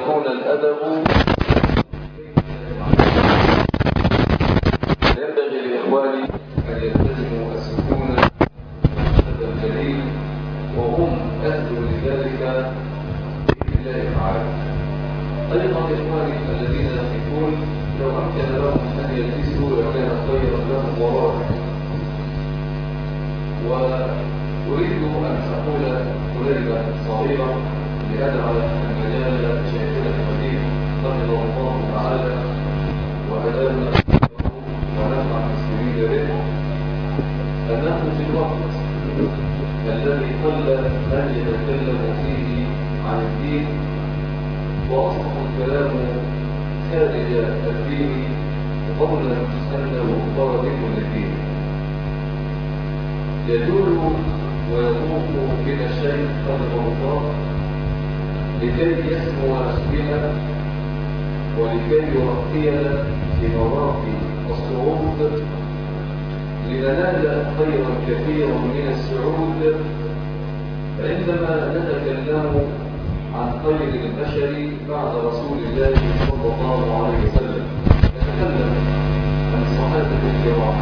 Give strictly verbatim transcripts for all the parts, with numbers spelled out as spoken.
يكون الأدب ينبغي لإخواني أن يلتزموا السكون والأدب الجليل وهم أهل لذلك بإذن الله تعالى. أيضا إخواني الذين يقفون لو أمكن لهم أن يلبسوا لكان خيرا لهم ورائع. وأريد أن أقول كلمة صغيرة لأدعى المجال شيخنا الحبيب رحمه الله تعالى وأدامنا ونفع المسلمين به، أنه في الوقت الذي قل أن يتكلم فيه عن الدين وأصبح الكلام خارج الدين قولا أنه خارج للدين، يدور ويطوف بنا الشيخ رحمه الله لكي يسمو نفسنا ولكي يرقينا في مراقي الصعود لننال خيرا كثيرا من السعود عندما نتكلم عن خير البشر بعد رسول الله صلى الله عليه وسلم. نتكلم عن الصحابة الكرام،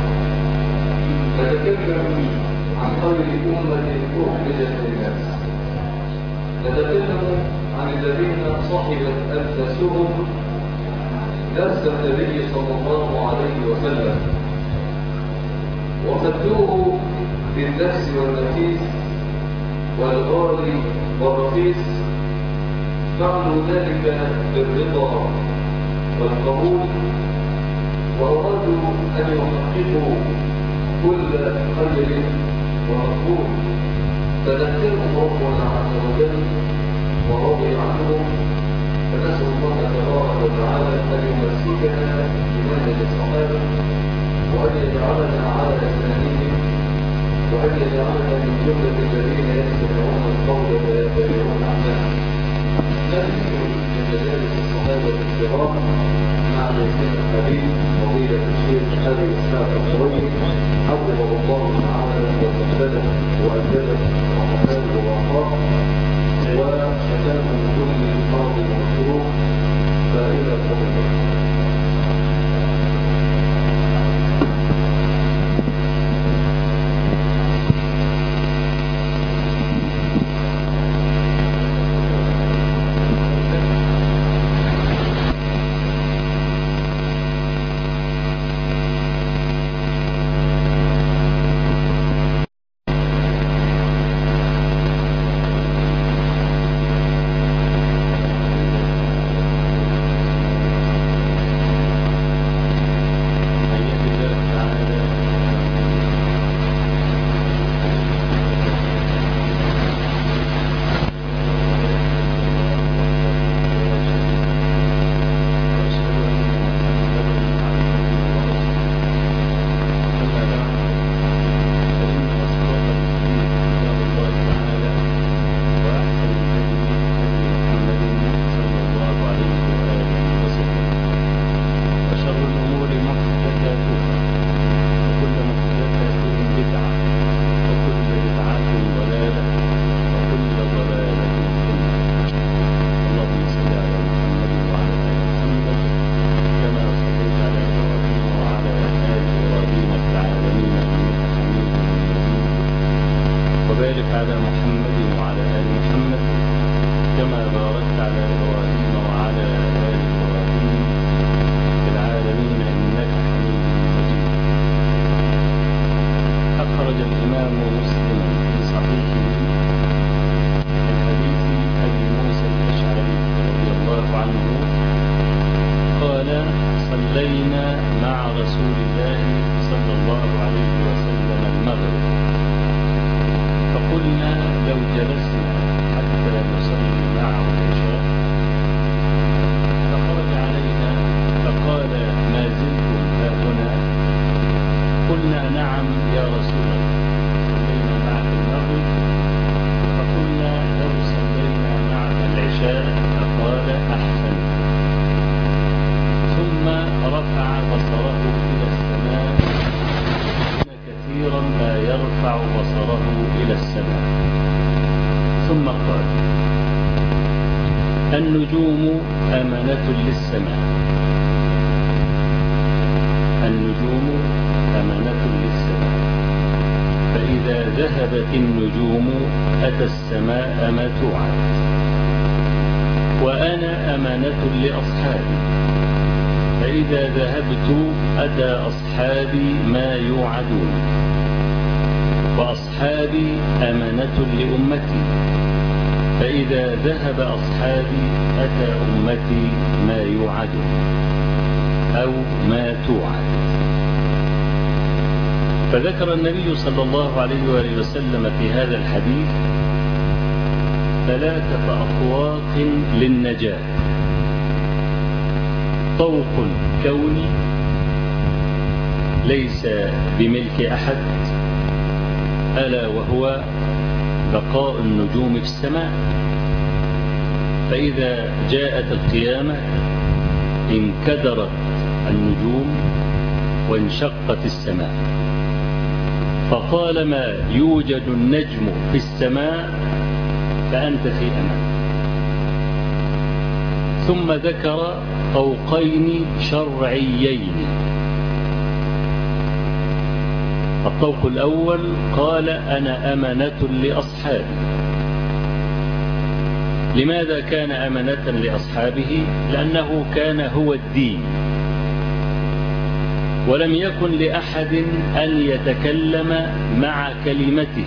نتكلم عن خير أمة أخرجت للناس، نتكلم عن الذين صحبت أنفسهم نفس النبي صلى الله عليه وسلم وفدوه بالنفس والنفيس والغالي والرخيص، فعلوا ذلك بالرضا والقبول وأرادوا أن يحققوا كل خير ومقبول. فذكرهم ربنا عز وجل ورضي عنهم، فنسأل الله تبارك وتعالى أن يمسكنا بمنهج الصحابة وأن يجعلنا على أسنانهم وأن يجعلنا من جملة الذين يستمعون القول ويتبعون أعمالهم. نذكر من مجالس الصحابة الكرام مع شيخنا الحبيب فضيلة الشيخ أبي إسحاق الحويني حفظه الله تعالى وسدده وأجله وحفظه ووفقه وشفاه من كل مرض ومكروه. فإلى الفضل. النجوم أمانة للسماء. النجوم أمانة للسماء، فإذا ذهبت النجوم أتى السماء ما توعد. وأنا أمانة لأصحابي، فإذا ذهبت أتى أصحابي ما يوعدون. وأصحابي أمانة لأمتي، فإذا ذهب أصحابي أتى أمتي ما يوعدون أو ما توعد. فذكر النبي صلى الله عليه وآله وسلم في هذا الحديث ثلاثة أطواق للنجاة: طوق كوني ليس بملك أحد، ألا وهو بقاء النجوم في السماء، فإذا جاءت القيامة انكدرت النجوم وانشقت السماء، فطالما يوجد النجم في السماء فأنت في أمان. ثم ذكر طوقين شرعيين. الطوق الأول قال: أنا أمانة لأصحابي. لماذا كان أمانة لأصحابه؟ لأنه كان هو الدين، ولم يكن لأحد أن يتكلم مع كلمته،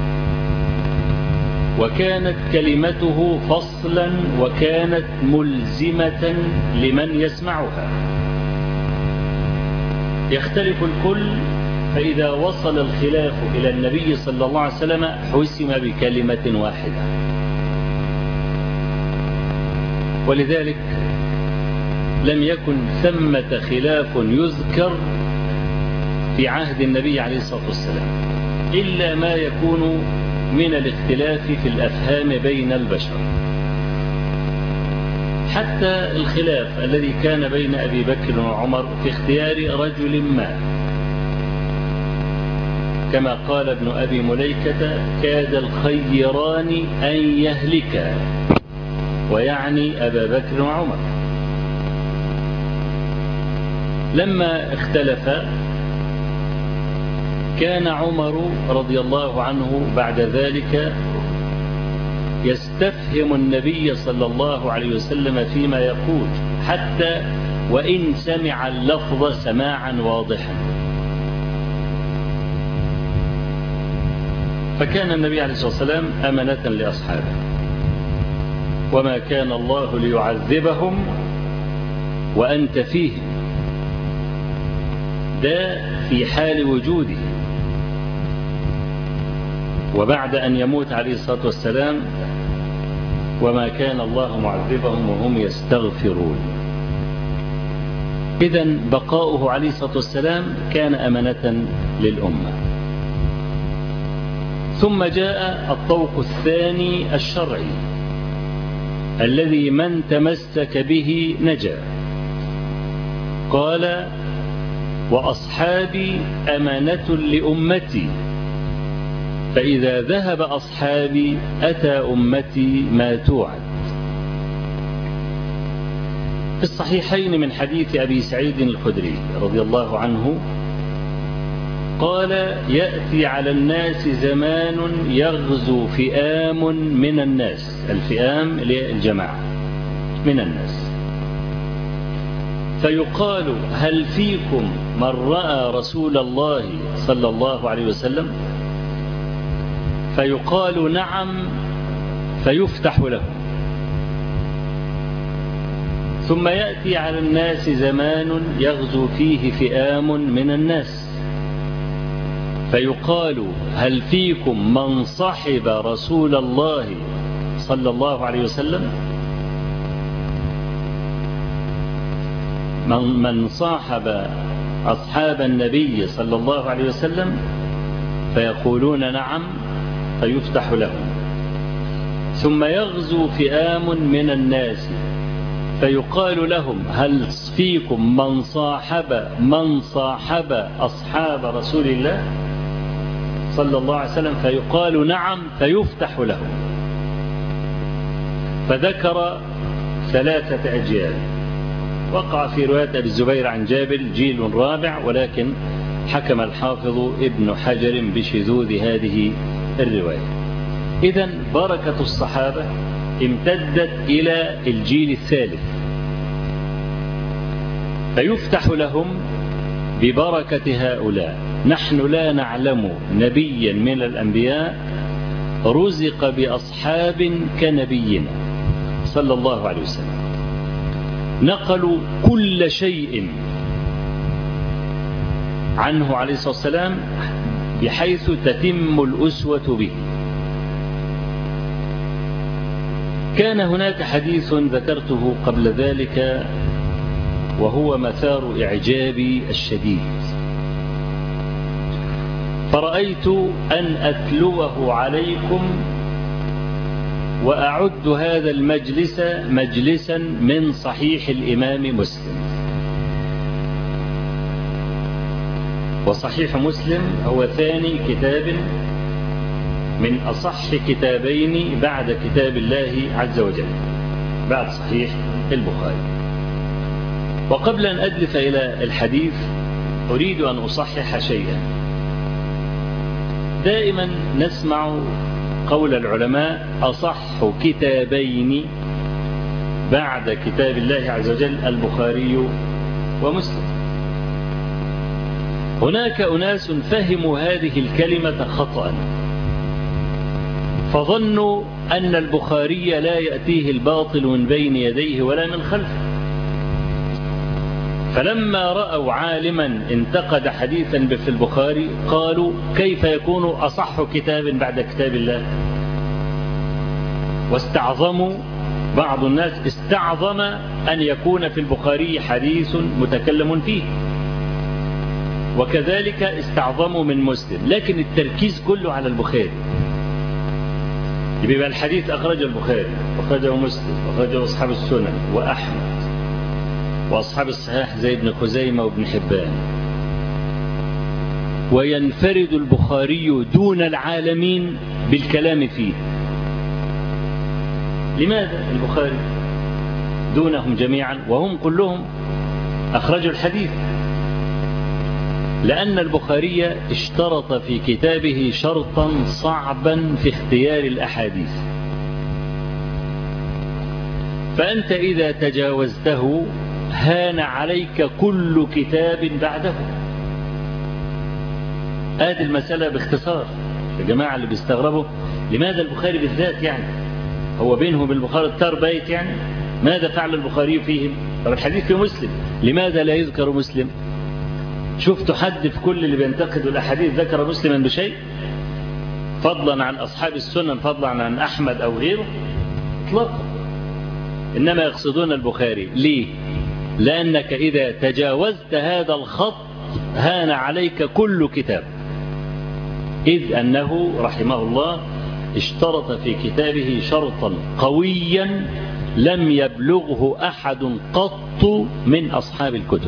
وكانت كلمته فصلا وكانت ملزمة لمن يسمعها. يختلف الكل، فإذا وصل الخلاف إلى النبي صلى الله عليه وسلم حسم بكلمة واحدة. ولذلك لم يكن ثمة خلاف يذكر في عهد النبي عليه الصلاة والسلام إلا ما يكون من الاختلاف في الأفهام بين البشر. حتى الخلاف الذي كان بين أبي بكر وعمر في اختيار رجل ما، كما قال ابن أبي مليكة: كاد الخيران أن يهلكا، ويعني أبا بكر وعمر. لما اختلف كان عمر رضي الله عنه بعد ذلك يستفهم النبي صلى الله عليه وسلم فيما يقول، حتى وإن سمع اللفظ سماعا واضحا. فكان النبي عليه الصلاة والسلام أمانة لأصحابه: وما كان الله ليعذبهم وأنت فيهم. ده في حال وجوده. وبعد أن يموت عليه الصلاة والسلام: وما كان الله معذبهم وهم يستغفرون. إذن بقاؤه عليه الصلاة والسلام كان أمانة للأمة. ثم جاء الطوق الثاني الشرعي الذي من تمسك به نجا. قال: وأصحابي أمانة لأمتي، فإذا ذهب أصحابي أتى أمتي ما توعد. في الصحيحين من حديث أبي سعيد الخدري رضي الله عنه قال: يأتي على الناس زمان يغزو فئام من الناس، الفئام للجماعة من الناس، فيقال: هل فيكم من رأى رسول الله صلى الله عليه وسلم؟ فيقال: نعم، فيفتح لهم. ثم يأتي على الناس زمان يغزو فيه فئام من الناس، فيقال: هل فيكم من صحب رسول الله صلى الله عليه وسلم؟ من, من صاحب أصحاب النبي صلى الله عليه وسلم؟ فيقولون: نعم، فيفتح لهم. ثم يغزو فئام من الناس، فيقال لهم: هل فيكم من صاحب من صاحب أصحاب رسول الله صلى الله عليه وسلم؟ فيقال: نعم، فيفتح لهم. فذكر ثلاثة أجيال. وقع في رواية أبي الزبير عن جابر جيل رابع، ولكن حكم الحافظ ابن حجر بشذوذ هذه الرواية. إذن بركة الصحابة امتدت إلى الجيل الثالث، فيفتح لهم ببركة هؤلاء. نحن لا نعلم نبيا من الأنبياء رزق بأصحاب كنبينا صلى الله عليه وسلم، نقلوا كل شيء عنه عليه الصلاة والسلام بحيث تتم الأسوة به. كان هناك حديث ذكرته قبل ذلك وهو مثار إعجابي الشديد، فرأيت أن أتلوه عليكم وأعد هذا المجلس مجلسا من صحيح الإمام مسلم. وصحيح مسلم هو ثاني كتاب من أصح كتابين بعد كتاب الله عز وجل بعد صحيح البخاري. وقبل أن أدلف إلى الحديث أريد أن أصحح شيئا. دائما نسمع قول العلماء أصح كتابين بعد كتاب الله عز وجل البخاري ومسلم. هناك أناس فهموا هذه الكلمة خطأ، فظنوا أن البخاري لا يأتيه الباطل من بين يديه ولا من خلفه، فلما رأوا عالما انتقد حديثا في البخاري قالوا كيف يكون أصح كتاب بعد كتاب الله، واستعظموا. بعض الناس استعظم أن يكون في البخاري حديث متكلم فيه، وكذلك استعظموا من مسلم، لكن التركيز كله على البخاري. يبقى الحديث أخرجه البخاري وأخرجه مسلم وأخرجه أصحاب السنن وأحمد وأصحاب الصحيح زي ابن خزيمة وابن حبان، وينفرد البخاري دون العالمين بالكلام فيه. لماذا البخاري دونهم جميعا وهم كلهم أخرجوا الحديث؟ لأن البخاري اشترط في كتابه شرطا صعبا في اختيار الأحاديث، فأنت إذا تجاوزته هان عليك كل كتاب بعده. هذه المسألة باختصار. يا جماعة اللي بيستغربوا لماذا البخاري بالذات، يعني هو بينه وبين البخاري التار بيت، يعني ماذا فعل البخاري فيهم؟ طب الحديث في مسلم، لماذا لا يذكر مسلم؟ شفتوا حد في كل اللي بينتقدوا الأحاديث ذكر مسلما بشيء فضلا عن أصحاب السنن، فضلا عن أحمد أو غيره؟ اطلاقا. إنما يقصدون البخاري. ليه؟ لأنك إذا تجاوزت هذا الخط هان عليك كل كتاب، إذ أنه رحمه الله اشترط في كتابه شرطا قويا لم يبلغه أحد قط من أصحاب الكتب.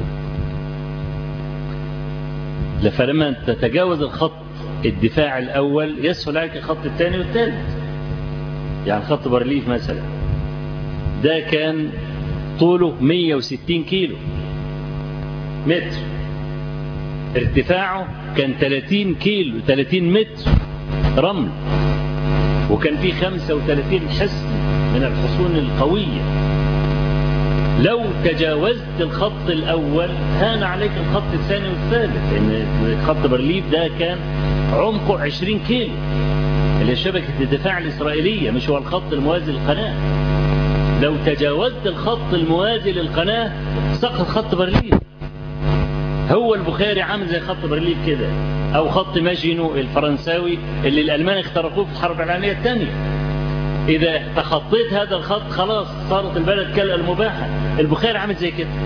فلما تتجاوز الخط الدفاع الأول يسهل عليك الخط الثاني والثالث. يعني خط بارليف مثلا ده كان طوله مئة وستين كيلو متر، ارتفاعه كان ثلاثين كيلو ثلاثين متر رمل، وكان فيه خمسة وثلاثين حصن من الحصون القوية. لو تجاوزت الخط الأول هان عليك الخط الثاني والثالث، لأن خط بارليف ده كان عمقه عشرين كيلو، اللي هي شبكة الدفاع الإسرائيلية، مش هو الخط الموازي للقناة. لو تجاوزت الخط الموازي للقناة سقط خط بارليف. هو البخاري عامل زي خط بارليف كده، أو خط ماجينو الفرنساوي اللي الألمان اخترقوه في الحرب العالمية الثانية. إذا تخطيت هذا الخط خلاص صارت البلد كالمباحة. البخاري عامل زي كده.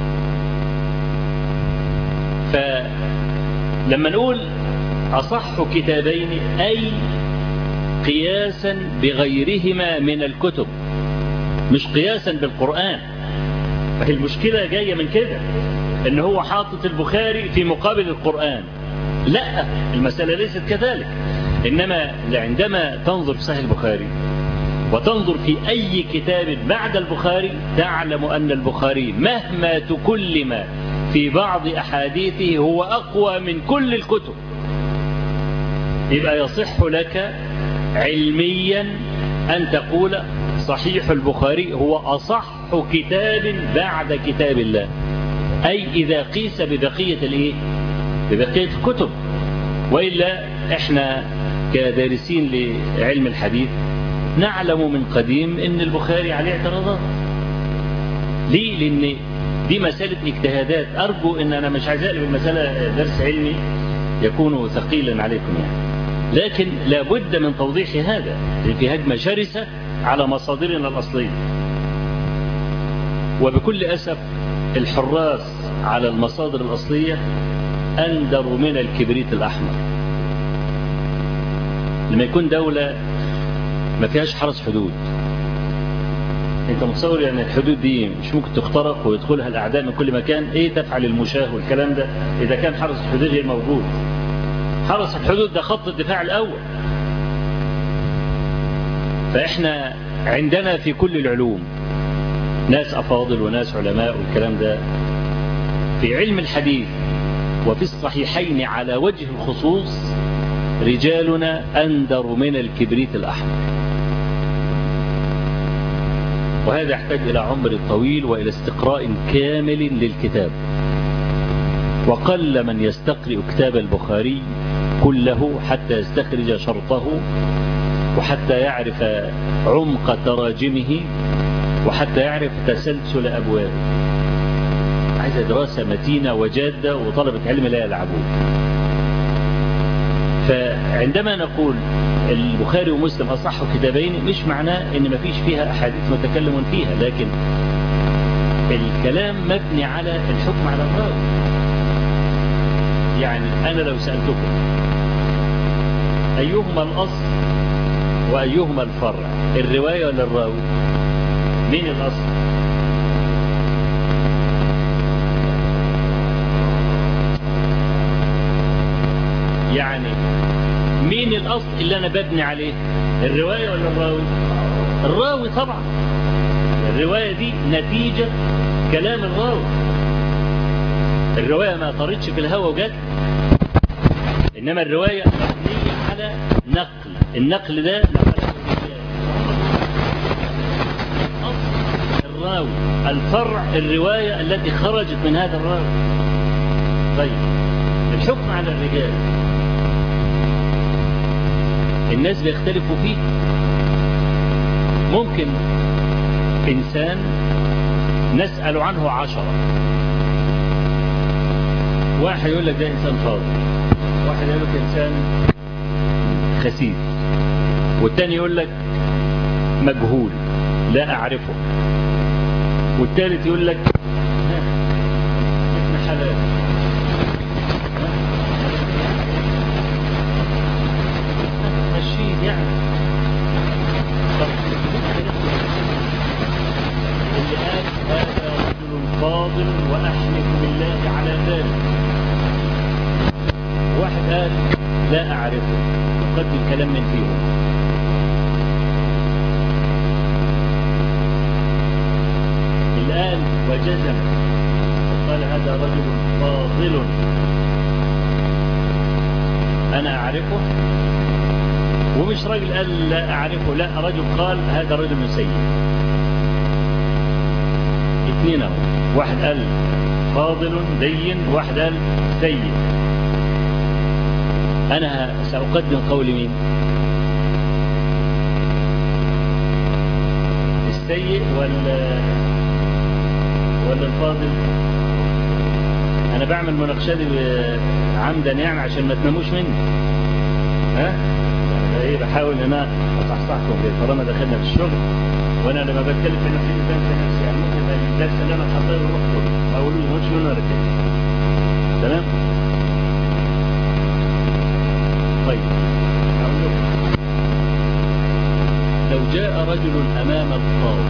فلما نقول أصح كتابين أي قياسا بغيرهما من الكتب، مش قياسا بالقرآن. فهي المشكلة جاية من كده، إن هو حاطط البخاري في مقابل القرآن. لا، المسألة ليست كذلك. إنما عندما تنظر في صحيح البخاري وتنظر في أي كتاب بعد البخاري تعلم أن البخاري مهما تكلم في بعض أحاديثه هو أقوى من كل الكتب. يبقى يصح لك علميا أن تقول صحيح البخاري هو أصح كتاب بعد كتاب الله، أي إذا قيس ببقية الإيه؟ ببقية الكتب. وإلا إحنا كدارسين لعلم الحديث نعلم من قديم أن البخاري عليه اعتراضات. ليه؟ لأن دي مسألة اجتهادات. أرجو أن أنا مش عايز أقلب المسألة درس علمي يكون ثقيلا عليكم يعني، لكن لابد من توضيح هذا، لأن في هجمة شرسة على مصادرنا الأصلية. وبكل أسف الحراس على المصادر الأصلية أندر من الكبريت الأحمر. لما يكون دولة ما فيهاش حرس حدود، انت متصور يعني الحدود دي مش ممكن تخترق ويدخلها الأعداء من كل مكان؟ ايه تفعل المشاه والكلام ده إذا كان حرس الحدود غير موجود؟ حرس الحدود ده خط الدفاع الأول. فإحنا عندنا في كل العلوم ناس أفاضل وناس علماء والكلام ده. في علم الحديث وفي الصحيحين على وجه الخصوص رجالنا أندر من الكبريت الأحمر، وهذا يحتاج إلى عمر طويل وإلى استقراء كامل للكتاب. وقل من يستقرئ كتاب البخاري كله حتى يستخرج شرطه وحتى يعرف عمق تراجمه وحتى يعرف تسلسل أبوابه. عايز دراسة متينة وجادة وطلبة علم لا يلعبون. فعندما نقول البخاري ومسلم أصح كتابين مش معناه ان مفيش فيها أحاديث متكلم فيها، لكن الكلام مبني على الحكم على الراوي. يعني أنا لو سألتكم أيهما الأصل وأيهما الفرع، الرواية ولا الراوي؟ مين الأصل؟ يعني مين الأصل اللي أنا ببني عليه، الرواية ولا الراوي؟ الراوي طبعا. الرواية دي نتيجة كلام الراوي. الرواية ما طردش في الهوى وجت، إنما الرواية مبنية على نقل. النقل ده نقله الراوي. الفرع الرواية التي خرجت من هذا الراوي. طيب الحكم على الرجال الناس بيختلفوا فيه. ممكن إنسان نسأل عنه عشرة، واحد يقول لك ده إنسان فاضل، واحد يقول لك إنسان خسيس، والتاني يقول لك مجهول لا أعرفه، والتالت يقول لك ابن حلال. مشيد يعني. اللي قال هذا رجل فاضل وأحلف بالله على ذلك، واحد قال لا أعرفه وقدم كلام من فيهم. اللي قال وجزم وقال هذا رجل فاضل أنا أعرفه، ومش راجل قال لا أعرفه، لا رجل قال هذا رجل سيء. اثنين اهو، واحد قال فاضل دين، واحد قال سيء. أنا سأقدم قول مين؟ السيء ولا ولا الفاضل؟ أنا بعمل مناقشة دي عمدا يعني عشان ما تناموش مني. ها؟ ايه بحاول ان انا اصحصحكم كده طالما دخلنا في الشغل، وانا لما بتكلم في نفسي بنسى نفسي. يعني ممكن الدرس اللي انا حاضره اروح كله اقول له مش منه ولا كده. تمام؟ طيب اقول لكم لو جاء رجل امام القاضي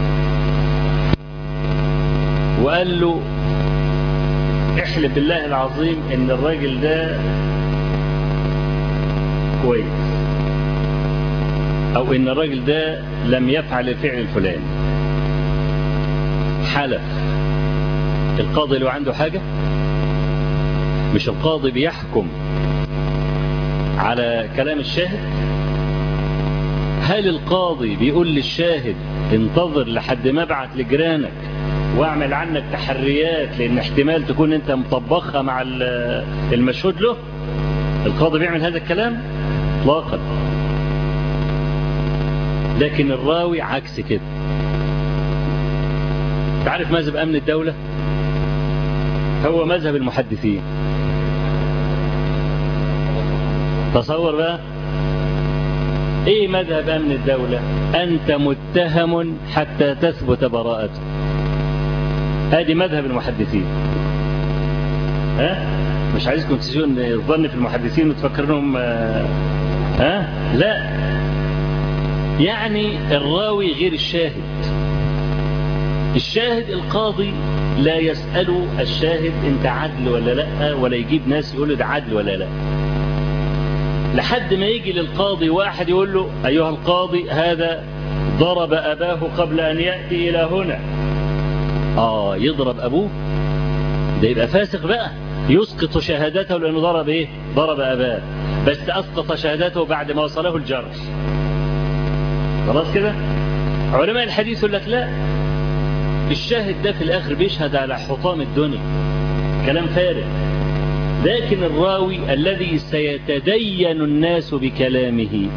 وقال له احلف بالله العظيم ان الراجل ده كويس، أو إن الراجل ده لم يفعل الفعل الفلاني، حلف، القاضي لو عنده حاجة، مش القاضي بيحكم على كلام الشاهد؟ هل القاضي بيقول للشاهد انتظر لحد ما ابعت لجيرانك واعمل عنك تحريات لان احتمال تكون انت مطبخها مع المشهود له؟ القاضي بيعمل هذا الكلام؟ اطلاقا. لكن الراوي عكس كده. تعرف مذهب امن الدولة هو مذهب المحدثين. تصور بقى ايه مذهب امن الدولة؟ انت متهم حتى تثبت براءته. ادي مذهب المحدثين. ها مش عايزكم تسيئون الظن في المحدثين وتفكرونهم ها لا، يعني الراوي غير الشاهد. الشاهد القاضي لا يسأل الشاهد انت عدل ولا لا، ولا يجيب ناس يقول ده عدل ولا لا، لحد ما يجي للقاضي واحد يقول له أيها القاضي هذا ضرب أباه قبل أن يأتي إلى هنا. آه يضرب أبوه؟ ده يبقى فاسق بقى، يسقط شهادته لأنه ضرب إيه؟ ضرب أباه، بس أسقط شهادته بعد ما وصله الجرح. خلاص كده؟ علماء الحديث يقول لك لا، الشاهد ده في الآخر بيشهد على حطام الدنيا، كلام فارغ. لكن الراوي الذي سيتدين الناس بكلامه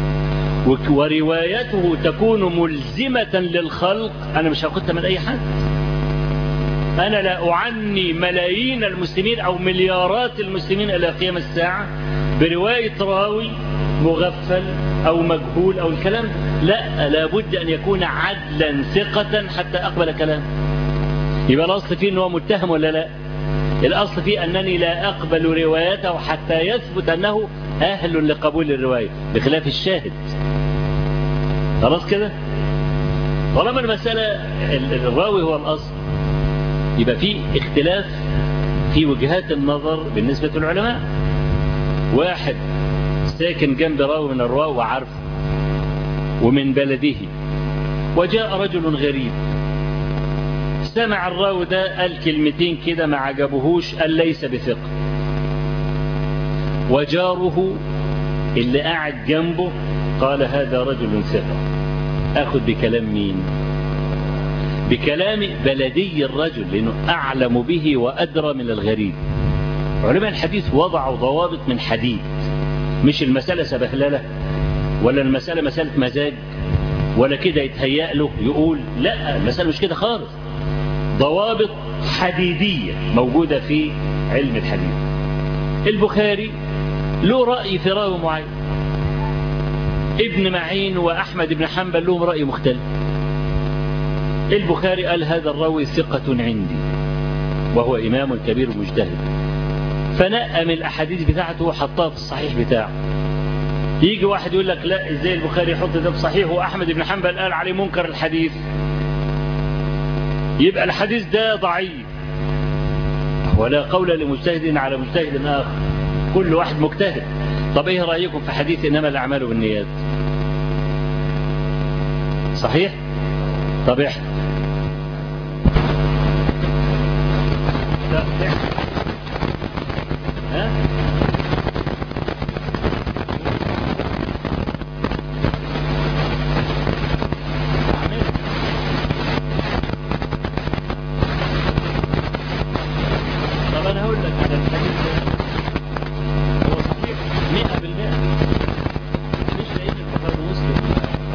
وروايته تكون ملزمة للخلق، أنا مش هاخدها من أي حد. أنا لا أعني ملايين المسلمين أو مليارات المسلمين إلى قيام الساعة برواية راوي مغفل أو مجهول أو الكلام. لا، لابد أن يكون عدلا ثقة حتى أقبل كلامه. يبقى الأصل فيه أنه متهم ولا لا؟ الأصل فيه أنني لا أقبل روايته حتى يثبت أنه أهل لقبول الرواية، بخلاف الشاهد. خلاص كده؟ طالما المسألة الراوي هو الأصل، يبقى في اختلاف في وجهات النظر بالنسبة للعلماء. واحد ساكن جنب راوي من الرواة وعارفه ومن بلده، وجاء رجل غريب سمع الراوي ده قال كلمتين كده ما عجبهوش، قال ليس بثقة، وجاره اللي قاعد جنبه قال هذا رجل ثقة. أخذ بكلام مين؟ بكلام بلدي الرجل، لأنه أعلم به وأدرى من الغريب. علماء الحديث وضعوا ضوابط من حديد، مش المسألة سبهللة ولا المسألة مسألة مزاج ولا كده يتهيأ له يقول، لا، المسألة مش كده خالص. ضوابط حديدية موجودة في علم الحديث. البخاري له رأي في راوي معين، ابن معين وأحمد بن حنبل لهم رأي مختلف. البخاري قال هذا الراوي ثقة عندي وهو إمام كبير مجتهد، فنقم الأحاديث بتاعته وحطها في الصحيح بتاعه. يجي واحد يقول لك لا، ازاي البخاري يحط ده في صحيح وأحمد بن حنبل قال عليه منكر الحديث؟ يبقى الحديث ده ضعيف. ولا قول لمجتهد على مجتهد آخر، كل واحد مجتهد. طب ايه رأيكم في حديث إنما الأعمال بالنيات؟ صحيح؟ طب احنا ها؟ طب انا هقول لك على الحديث هو صحيح مئة بالمئة، مش لقيت البخاري ومسلم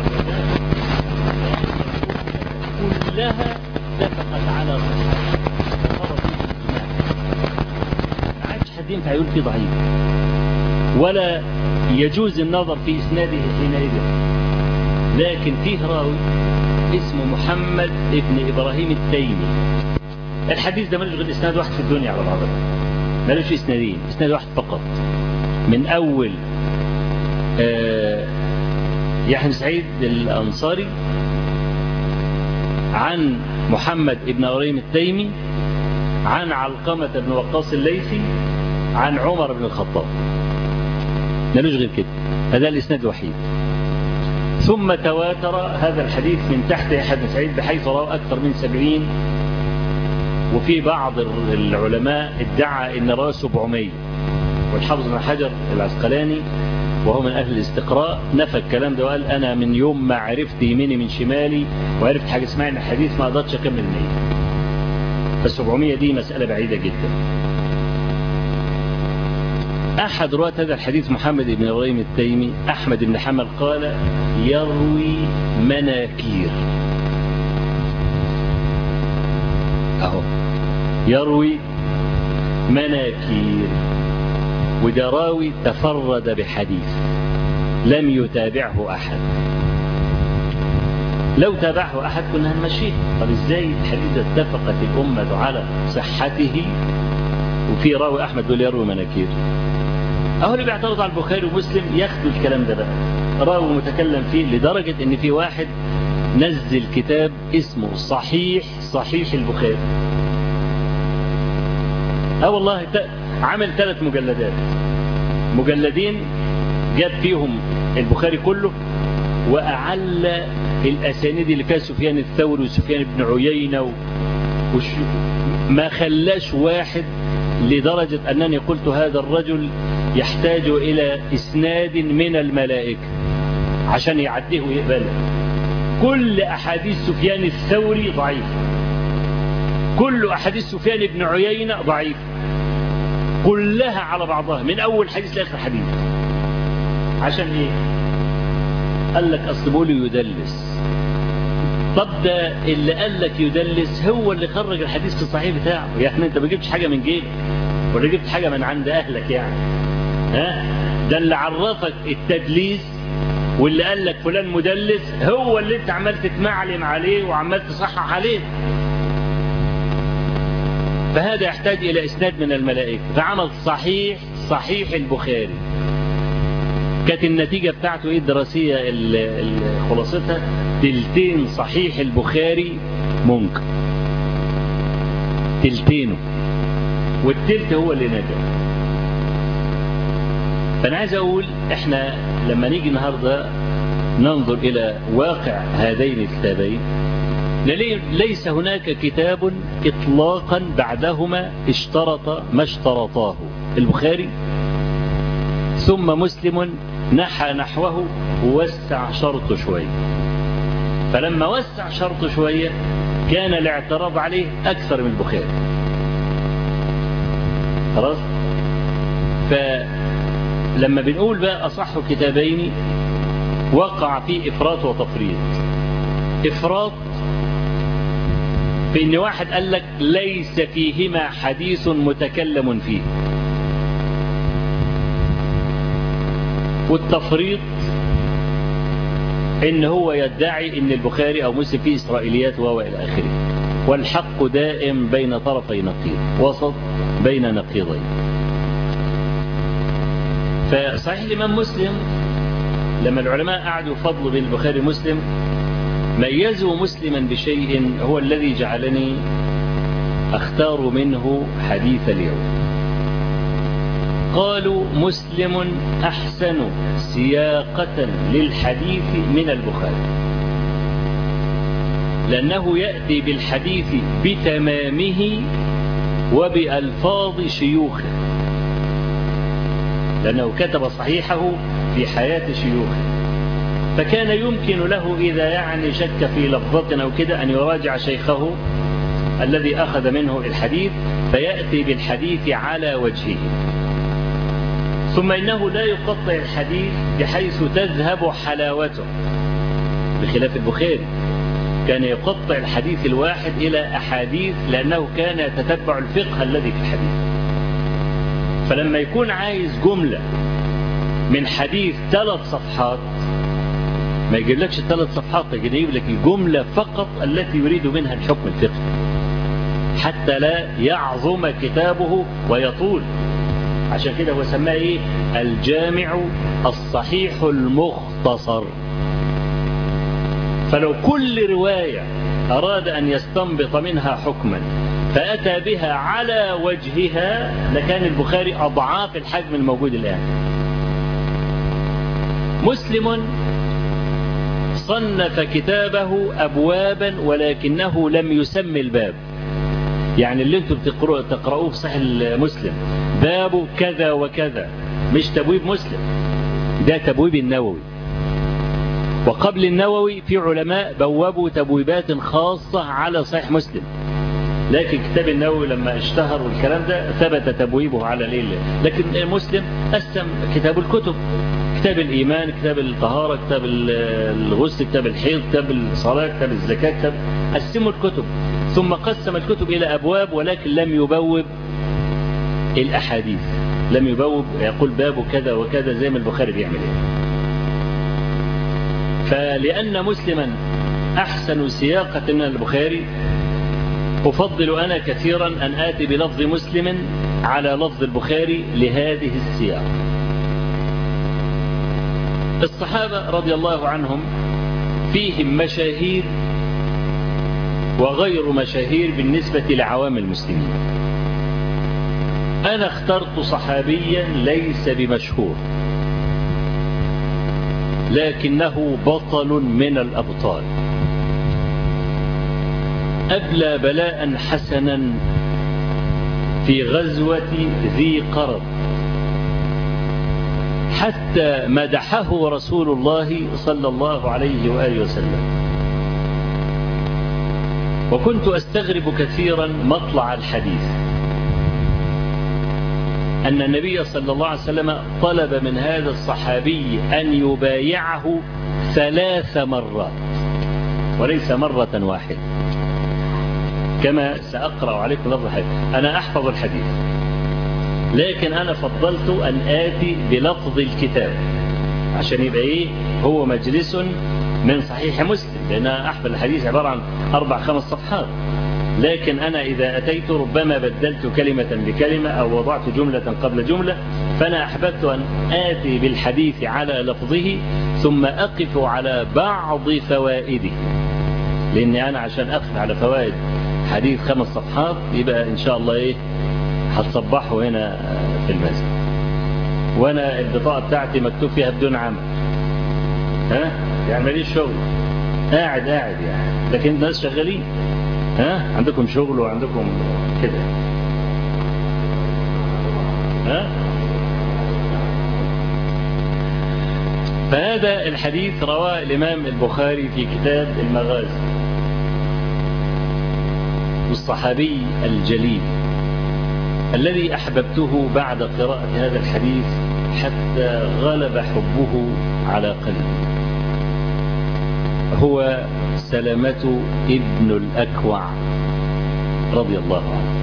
كلها اتفقت على صحته وصارت اجماع. ما عادش حد ينفع يقول فيه ضعيف ولا يجوز النظر في اسناده حينئذ. لكن فيه راوي اسمه محمد ابن ابراهيم التيمي، الحديث ده ملوش غير اسناد واحد في الدنيا على بعضها، ملوش اسنادين، اسناد واحد فقط. من اول آه يحيى سعيد الانصاري عن محمد ابن ابراهيم التيمي عن علقمة بن وقاص الليثي عن عمر بن الخطاب، ملوش غير كده، هذا الاسناد الوحيد. ثم تواتر هذا الحديث من تحت يحيى بن سعيد بحيث رواه أكثر من سبعين، وفي بعض العلماء ادعى أن رواه سبعمائة، والحافظ بن حجر العسقلاني وهو من أهل الاستقراء نفى الكلام ده وقال أنا من يوم ما عرفت يميني من شمالي وعرفت حاجة اسمها ان الحديث ما قدرتش أكمل مية. فالسبعمية دي مسألة بعيدة جدا. أحد رواة هذا الحديث محمد بن إبراهيم التيمي أحمد بن حنبل قال يروي مناكير. أهو يروي مناكير، وده راوي تفرد بحديث لم يتابعه أحد. لو تابعه أحد كنا هنمشيه. طب إزاي الحديث اتفقت الأمة على صحته وفي راوي أحمد دول يروي مناكير؟ أهو اللي بيعترض على البخاري ومسلم ياخدوا الكلام ده بقى، راوي متكلم فيه، لدرجة إن في واحد نزل كتاب اسمه صحيح صحيح البخاري. اه والله عمل ثلاث مجلدات، مجلدين جاب فيهم البخاري كله وأعلى الأسانيد اللي فيها سفيان الثوري وسفيان بن عيينة و... وش... ما خلاش واحد، لدرجة أنني قلت هذا الرجل يحتاج إلى إسناد من الملائكة عشان يعديه ويقبله. كل أحاديث سفيان الثوري ضعيف، كل أحاديث سفيان بن عيينة ضعيف، كلها على بعضها من أول حديث لآخر حديث. عشان إيه؟ قال لك أصل بيقولوا يدلس. طب ده اللي قال لك يدلس هو اللي خرج الحديث في الصحيح بتاعه، يعني أنت ما جبتش حاجة من جيبك ولا جبت حاجة من عند أهلك يعني، ها؟ ده اللي عرفك التدليس واللي قال لك فلان مدلس هو اللي أنت عمال تتمعلم عليه وعمال تصحح عليه. فهذا يحتاج إلى إسناد من الملائكة، فعمل صحيح صحيح البخاري. كانت النتيجة بتاعته إيه الدراسية خلاصتها؟ تلتين صحيح البخاري منكر، تلتينه، والتلت هو اللي نجح. فأنا عايز أقول إحنا لما نيجي النهاردة ننظر إلى واقع هذين الكتابين، ليس هناك كتاب إطلاقا بعدهما اشترط ما اشترطاه البخاري ثم مسلم نحى نحوه ووسع شرطه شوية. فلما وسع شرطه شوية كان الاعتراض عليه أكثر من البخاري. خلاص؟ فلما بنقول بقى أصح كتابين وقع فيه إفراط وتفريط. إفراط في إن واحد قال لك ليس فيهما حديث متكلم فيه، والتفريط إن هو يدعي إن البخاري أو مسلم فيه إسرائيليات وهو إلى آخره. والحق دائم بين طرفي نقيض، وسط بين نقيضين. فصحيح الإمام مسلم لما العلماء قعدوا يفضلوا بين البخاري ومسلم ميزوا مسلما بشيء هو الذي جعلني أختار منه حديث اليوم. قالوا مسلم أحسن سياقة للحديث من البخاري، لأنه يأتي بالحديث بتمامه وبألفاظ شيوخه، لأنه كتب صحيحه في حياة شيوخه، فكان يمكن له إذا يعني شك في لفظة أو كده أن يراجع شيخه الذي أخذ منه الحديث فيأتي بالحديث على وجهه. ثم إنه لا يقطع الحديث بحيث تذهب حلاوته، بخلاف البخاري كان يقطع الحديث الواحد إلى أحاديث لأنه كان يتتبع الفقه الذي في الحديث. فلما يكون عايز جملة من حديث ثلاث صفحات ما يجيب لكش الثلاث صفحات، يجيب لك الجملة فقط التي يريد منها الحكم الفقهي حتى لا يعظم كتابه ويطول. عشان كده هو سماه ايه؟ الجامع الصحيح المختصر. فلو كل رواية أراد أن يستنبط منها حكما فأتى بها على وجهها لكان البخاري أضعاف الحجم الموجود الآن. مسلم صنف كتابه أبوابا ولكنه لم يسمي الباب. يعني اللي انتم تقرأوه في صحيح مسلم باب كذا وكذا، مش تبويب مسلم، ده تبويب النووي. وقبل النووي في علماء بوابوا تبويبات خاصة على صحيح مسلم، لكن كتاب النووي لما اشتهر والكلام ده ثبت تبويبه على الليل. لكن مسلم قسم كتاب الكتب، كتاب الإيمان، كتاب الطهارة، كتاب الغسل، كتاب الحيض، كتاب الصلاة، كتاب الزكاة، كتاب قسموا الكتب، ثم قسم الكتب إلى أبواب ولكن لم يبوب الأحاديث، لم يبوب يقول باب كذا وكذا زي ما البخاري بيعمل ايه. فلأن مسلما أحسن سياقة من البخاري أفضل أنا كثيرا أن آتي بلفظ مسلم على لفظ البخاري لهذه السياق. الصحابة رضي الله عنهم فيهم مشاهير وغير مشاهير بالنسبة لعوام المسلمين. أنا اخترت صحابيا ليس بمشهور لكنه بطل من الأبطال، أبلى بلاء حسنا في غزوة ذي قرض حتى مدحه رسول الله صلى الله عليه وآله وسلم. وكنت أستغرب كثيرا مطلع الحديث أن النبي صلى الله عليه وسلم طلب من هذا الصحابي أن يبايعه ثلاث مرات وليس مرة واحدة، كما سأقرأ عليكم لفظ الحديث. أنا أحفظ الحديث لكن أنا فضلت أن آتي بلفظ الكتاب عشان يبقى إيه هو مجلس من صحيح مسلم، لأن أحفظ الحديث عبارة عن أربع خمس صفحات، لكن أنا إذا أتيت ربما بدلت كلمة بكلمة أو وضعت جملة قبل جملة، فأنا أحببت أن آتي بالحديث على لفظه ثم أقف على بعض فوائده، لأني أنا عشان أقف على فوائد حديث خمس صفحات يبقى إن شاء الله إيه هتصبحوا هنا في المسجد، وأنا البطاقة بتاعتي مكتوب فيها بدون عمل، ها يعني ماليش شغل، قاعد قاعد يعني، لكن الناس شغالين، ها عندكم شغل وعندكم كده، ها. فهذا الحديث رواه الإمام البخاري في كتاب المغازي، والصحابي الجليل الذي أحببته بعد قراءة هذا الحديث حتى غلب حبه على قلبي هو سلمة ابن الأكوع رضي الله عنه.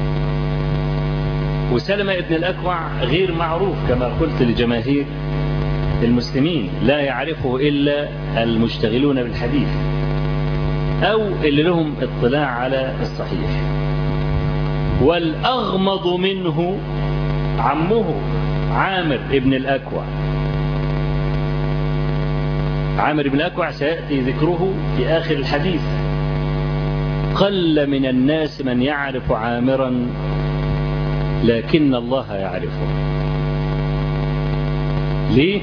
وسلمة ابن الأكوع غير معروف كما قلت لجماهير المسلمين، لا يعرفه إلا المشتغلون بالحديث أو اللي لهم اطلاع على الصحيح. والأغمض منه عمه عامر ابن الأكوع. عامر بن الأكوع سيأتي ذكره في آخر الحديث. قل من الناس من يعرف عامرا لكن الله يعرفه. ليه؟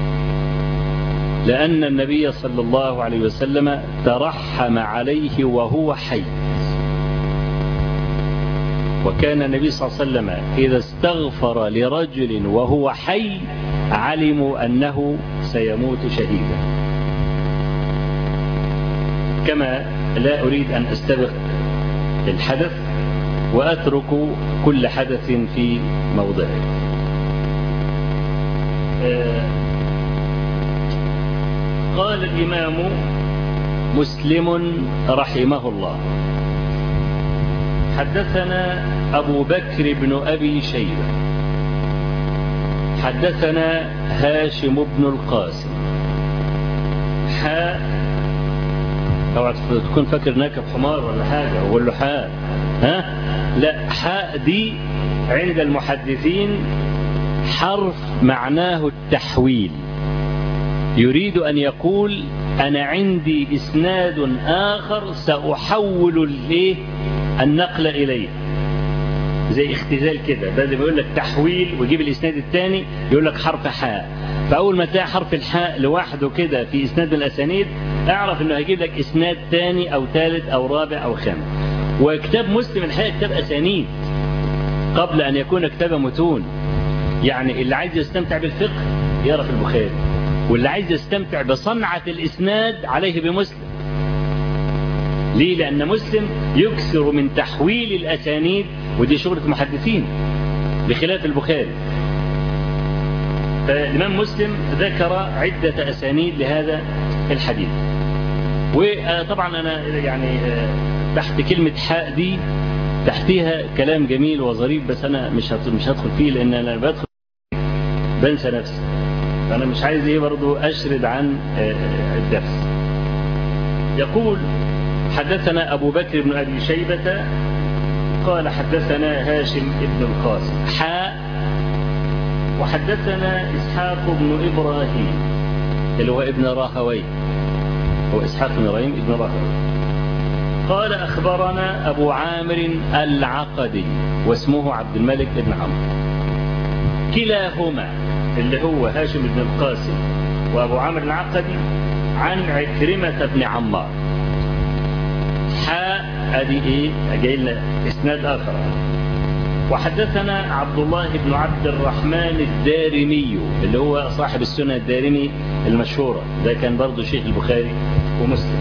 لأن النبي صلى الله عليه وسلم ترحم عليه وهو حي، وكان النبي صلى الله عليه وسلم إذا استغفر لرجل وهو حي علموا أنه سيموت شهيدا. كما لا أريد أن أستبق الحدث وأترك كل حدث في موضعه. قال الإمام مسلم رحمه الله: حدثنا أبو بكر بن أبي شيبة حدثنا هاشم بن القاسم حاء. اوعى تكون فاكر ناكب حمار ولا حاجة وقول له حاء، ها لا، حاء دي عند المحدثين حرف معناه التحويل، يريد أن يقول أنا عندي إسناد آخر سأحول النقل إليه. زي اختزال كده، بدل ما يقول لك تحويل ويجيب الإسناد الثاني يقول لك حرف حاء، فأول ما تلاقي حرف الحاء لوحده كده في إسناد من الأسانيد اعرف إنه هيجيب لك إسناد ثاني أو ثالث أو رابع أو خامس. وكتاب مسلم الحقيقة كتاب أسانيد قبل أن يكون كتاب متون. يعني اللي عايز يستمتع بالفقه يقرأ في البخاري، واللي عايز يستمتع بصنعة الإسناد عليه بمسلم. ليه؟ لأن مسلم يكثر من تحويل الأسانيد، ودي شغلة محدثين بخلاف البخاري. فالإمام مسلم ذكر عدة أسانيد لهذا الحديث. وطبعا أنا يعني تحت كلمة حاء دي تحتها كلام جميل وظريف، بس أنا مش مش هدخل فيه، لأن أنا بدخل بنسى نفسي، فأنا مش عايز إيه برضو أشرد عن الدرس. يقول: حدثنا أبو بكر بن أبي شيبة قال حدثنا هاشم بن القاسم حاء، وحدثنا إسحاق بن إبراهيم اللي هو ابن راهوي، هو إسحاق بن إبراهيم ابن راهوي. قال أخبرنا أبو عامر العقدي واسمه عبد الملك بن عمرو. كلاهما اللي هو هاشم بن القاسم وأبو عامر العقدي عن عكرمة بن عمار. حاء ادي ايه جاي لنا اسناد اخر. وحدثنا عبد الله بن عبد الرحمن الدارمي اللي هو صاحب السنة الدارمي المشهورة، ده كان برضه شيخ البخاري ومسلم.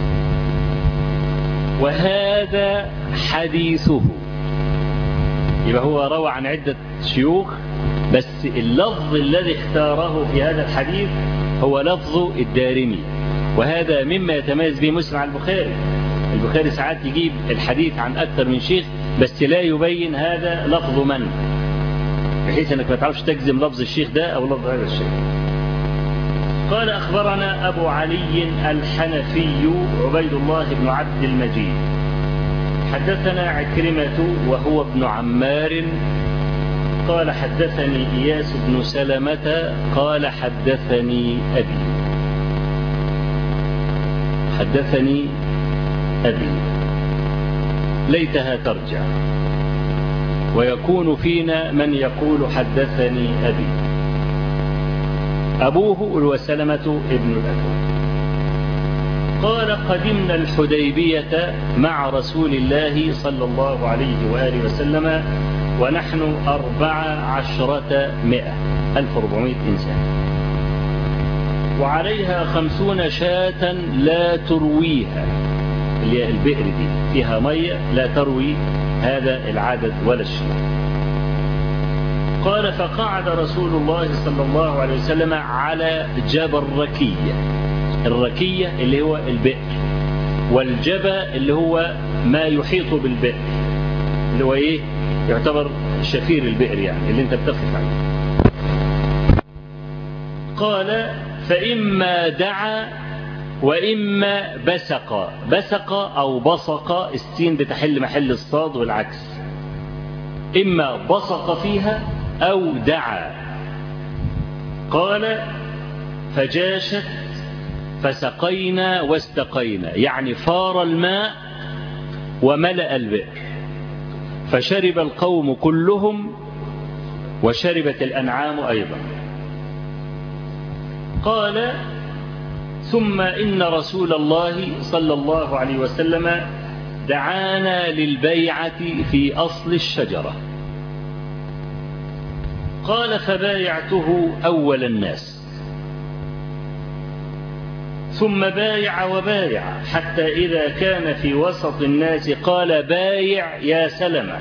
وهذا حديثه، يبقى هو روى عن عدة شيوخ، بس اللفظ الذي اختاره في هذا الحديث هو لفظ الدارمي، وهذا مما يتميز به مسلم عن البخاري. البخاري ساعات يجيب الحديث عن أكثر من شيخ بس لا يبين هذا لفظ من، بحيث أنك ما تعرفش تجزم لفظ الشيخ ده أو لفظ هذا الشيخ. قال أخبرنا أبو علي الحنفي عبيد الله بن عبد المجيد حدثنا عكرمة وهو ابن عمار قال حدثني إياس بن سلمة قال حدثني أبي حدثني أبي ليتها ترجع ويكون فينا من يقول حدثني أبي. أبوه وسلمة ابن الأكوع. قال قدمنا الحديبية مع رسول الله صلى الله عليه وآله وسلم ونحن أربع عشرة مئة ألف وأربعمائة إنسان، وعليها خمسون شاة لا ترويها، اللي هي البئر دي فيها مية لا تروي هذا العدد ولا الشيء. قال فقعد رسول الله صلى الله عليه وسلم على جبل الركية. الركية اللي هو البئر، والجبا اللي هو ما يحيط بالبئر، اللي هو ايه يعتبر شفير البئر يعني اللي انت بتقف عليه. قال فإما دعا وإما بسق. بسق أو بصق، السين بتحل محل الصاد والعكس، إما بصق فيها أو دعا. قال فجاشت فسقينا واستقينا، يعني فار الماء وملأ البئر، فشرب القوم كلهم وشربت الأنعام أيضا. قال ثم إن رسول الله صلى الله عليه وسلم دعانا للبيعة في أصل الشجرة. قال فبايعته أول الناس، ثم بايع وبايع حتى إذا كان في وسط الناس قال بايع يا سلمة.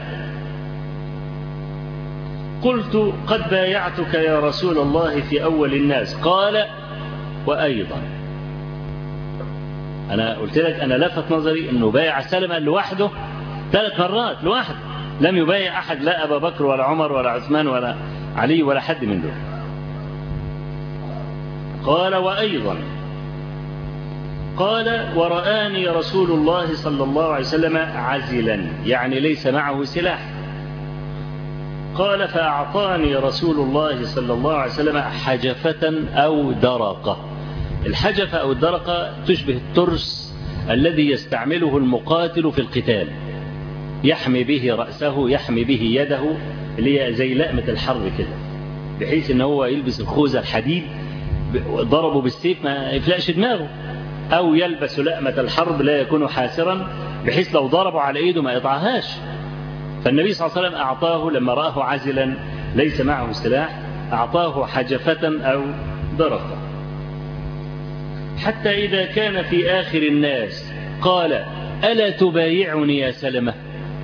قلت قد بايعتك يا رسول الله في أول الناس. قال وأيضا. أنا قلت لك أنا لفت نظري أنه بايع سلمة لوحده ثلاث مرات لوحده، لم يبايع أحد، لا أبا بكر ولا عمر ولا عثمان ولا علي ولا حد من دول. قال وأيضا. قال ورآني رسول الله صلى الله عليه وسلم عزلا، يعني ليس معه سلاح. قال فأعطاني رسول الله صلى الله عليه وسلم حجفة أو درقة. الحجفة أو الدرقة تشبه الترس الذي يستعمله المقاتل في القتال، يحمي به رأسه، يحمي به يده، اللي هي زي لقمة الحرب كده، بحيث ان هو يلبس الخوذة الحديد ضربه بالسيف ما يفلقش دماغه، او يلبس لقمة الحرب لا يكون حاسرا بحيث لو ضربوا على ايده ما يقطعهاش. فالنبي صلى الله عليه وسلم اعطاه لما رآه عزلا ليس معه سلاح اعطاه حجفة او درقة، حتى اذا كان في اخر الناس قال: ألا تبايعني يا سلمة؟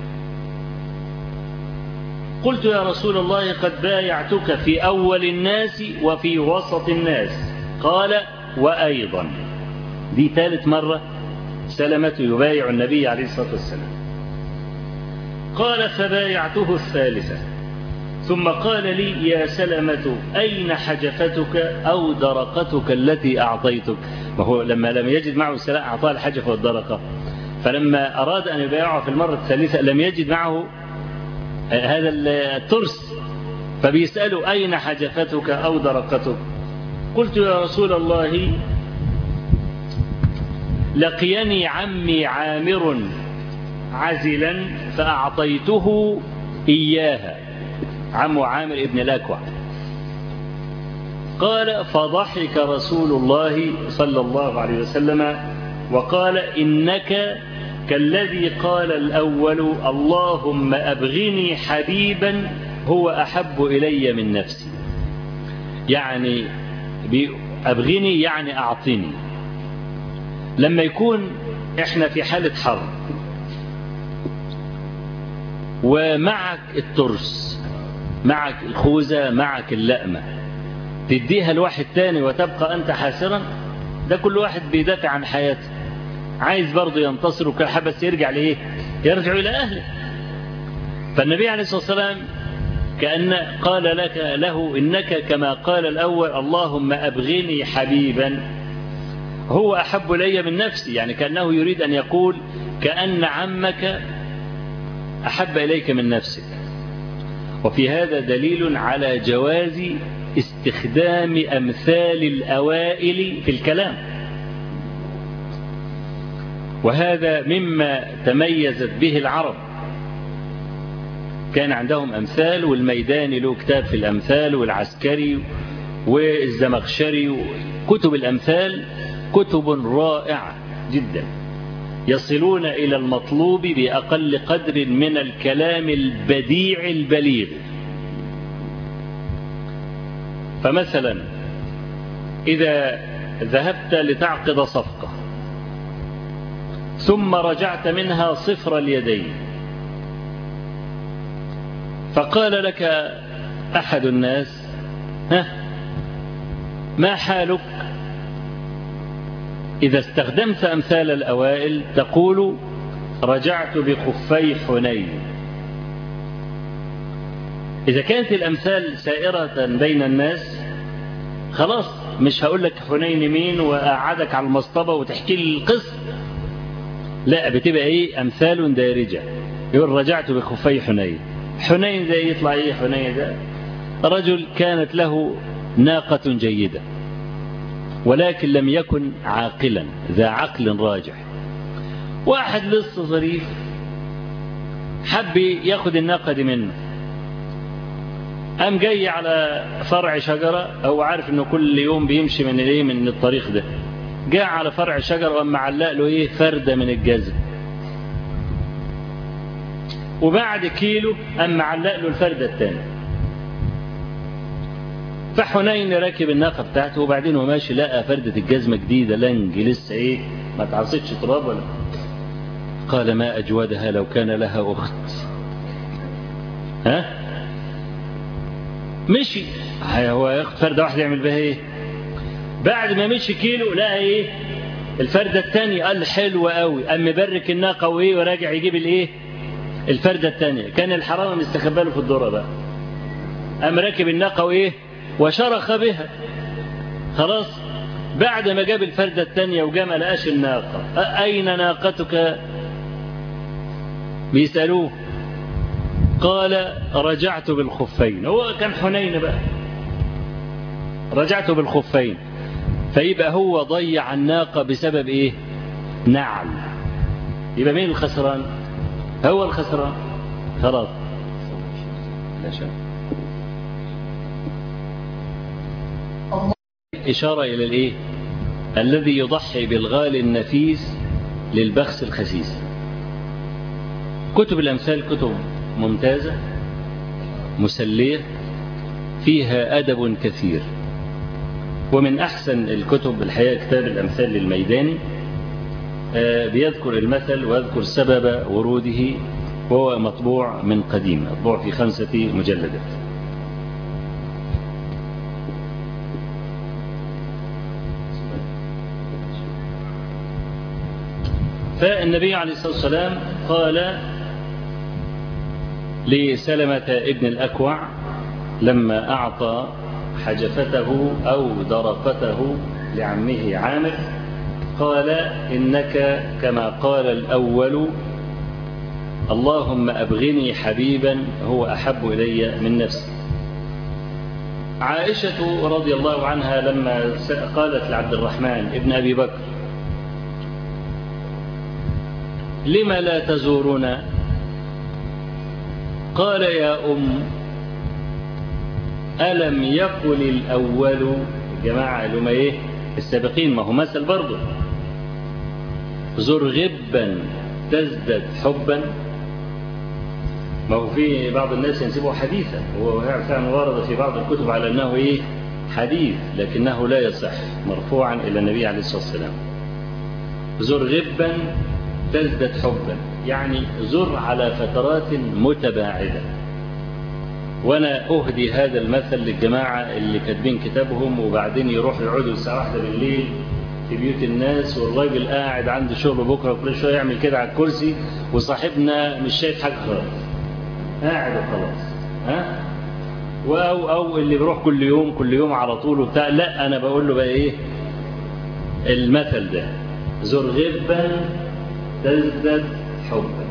قلت: يا رسول الله قد بايعتك في أول الناس وفي وسط الناس. قال: وأيضا. دي ثالث مرة سلمة يبايع النبي عليه الصلاة والسلام. قال: فبايعته الثالثة، ثم قال لي: يا سلمة أين حجفتك أو درقتك التي أعطيتك؟ وهو لما لم يجد معه السلاح أعطاه الحجفة والدرقة، فلما أراد أن يبايعه في المرة الثالثة لم يجد معه هذا الترس، فبيسأله: أين حجفتك أو درقتك؟ قلت: يا رسول الله لقيني عمي عامر عزلا فأعطيته إياها، عم عامر ابن الأكوع. قال: فضحك رسول الله صلى الله عليه وسلم وقال: إنك كالذي قال الأول: اللهم أبغني حبيبا هو أحب إلي من نفسي. يعني أبغني يعني أعطني. لما يكون إحنا في حالة حرب ومعك الترس، معك الخوذة، معك اللقمة، تديها لواحد تاني وتبقى أنت حاسرا؟ ده كل واحد بيدافع عن حياته، عايز برضه ينتصر وكل بس يرجع لإيه؟ يرجع إلى أهله. فالنبي عليه الصلاة والسلام كأن قال لك له: إنك كما قال الأول: اللهم أبغني حبيبا هو أحب إلي من نفسي. يعني كأنه يريد أن يقول كأن عمك أحب إليك من نفسك. وفي هذا دليل على جواز استخدام أمثال الأوائل في الكلام، وهذا مما تميزت به العرب. كان عندهم أمثال، والميداني له كتاب في الأمثال، والعسكري والزمخشري. كتب الأمثال كتب رائعة جدا، يصلون إلى المطلوب بأقل قدر من الكلام البديع البليغ. فمثلا إذا ذهبت لتعقد صفقة ثم رجعت منها صفر اليدين، فقال لك أحد الناس: ها ما حالك؟ إذا استخدمت أمثال الأوائل تقول: رجعت بخفي حنين. إذا كانت الأمثال سائرة بين الناس خلاص مش هقول لك حنين مين وأقعدك على المصطبة وتحكي لي القصة، لا، بتبقى إيه؟ أمثال دارجة. يقول: رجعت بخفي حنين. حنين ده يطلع إيه؟ حنين ده رجل كانت له ناقة جيدة، ولكن لم يكن عاقلا ذا عقل راجح. واحد لص ظريف حب ياخد الناقة دي منه، قام جاي على فرع شجرة، هو عارف انه كل يوم بيمشي من الايه من الطريق ده، جاء على فرع شجرة وقام معلق له ايه فردة من الجزم، وبعد كيلو قام معلق له الفردة الثانية. فحنين راكب الناقة بتاعته، وبعدين هو ماشي لقى فردة الجزمة جديدة لنج لسه ايه ما تعصتش تراب ولا. قال: ما أجودها لو كان لها أخت. ها مشي هو ياخد فردة واحدة يعمل بها ايه؟ بعد ما مشي كيلو لقى ايه الفردة الثانية، قال: حلوة قوي. قام مبرك الناقة وايه وراجع يجيب الايه الفردة الثانية. كان الحرامة مستخبى له في الذرة بقى، قام راكب الناقة وايه وشرخ بها. خلاص بعد ما جاب الفردة الثانية وجاء ما لقاش الناقة. أين ناقتك؟ بيسألوه. قال: رجعت بالخفين. هو كان حنين بقى، رجعت بالخفين. فيبقى هو ضيع الناقة بسبب ايه؟ نعل. يبقى مين الخسران؟ هو الخسران خلاص. إشارة إلى الإيه؟ الذي يضحي بالغالي النفيس للبخس الخسيس. كتب الأمثال كتب ممتازة مسلية فيها أدب كثير، ومن أحسن الكتب الحقيقة كتاب الأمثال للميداني، بيذكر المثل ويذكر سبب وروده، وهو مطبوع من قديم، مطبوع في خمسة مجلدات. فالنبي عليه الصلاة والسلام قال لسلمة ابن الأكوع لما أعطى حجفته أو درقته لعمه عامر، قال إنك كما قال الأول اللهم أبغني حبيبا هو أحب إلي من نفسي. عائشة رضي الله عنها لما قالت لعبد الرحمن ابن أبي بكر لم لا تزورنا؟ قال يا أم ألم يقل الأول، جماعة لهم إيه السابقين، ما هو مثل برضه، زر غبا تزدد حبا. ما هو في بعض الناس ينسبه حديثا، هو فعلا ورد في بعض الكتب على أنه إيه حديث، لكنه لا يصح مرفوعا إلى النبي عليه الصلاة والسلام. زر غبا تزدد حبا، يعني زر على فترات متباعدة. وأنا أهدي هذا المثل للجماعة اللي كاتبين كتابهم وبعدين يروحوا يقعدوا الساعة واحدة بالليل في بيوت الناس، والراجل قاعد عنده شغل بكرة وكل شوية يعمل كده على الكرسي، وصاحبنا مش شايف حاجة خالص، قاعد وخلاص. ها؟ أو أو اللي بيروح كل يوم كل يوم على طول وبتاع. لا، أنا بقول له بقى إيه المثل ده، زر غبا تزدد حبا.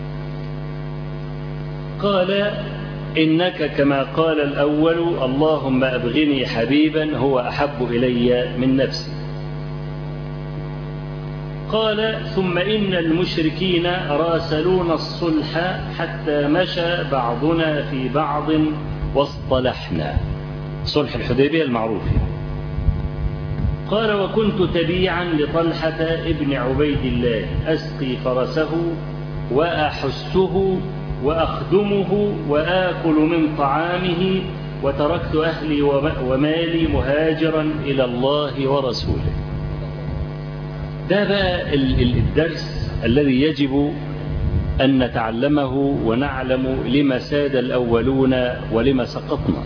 قال إنك كما قال الأول اللهم أبغني حبيبا هو أحب إلي من نفسي. قال ثم إن المشركين راسلون الصلح حتى مشى بعضنا في بعض واصطلحنا، صلح الحديبية المعروف. قال وكنت تبيعا لطلحة ابن عبيد الله أسقي فرسه وأحسه وأخدمه وآكل من طعامه، وتركت أهلي ومالي مهاجرا إلى الله ورسوله. ده بقى الدرس الذي يجب أن نتعلمه ونعلم لما ساد الأولون ولما سقطنا.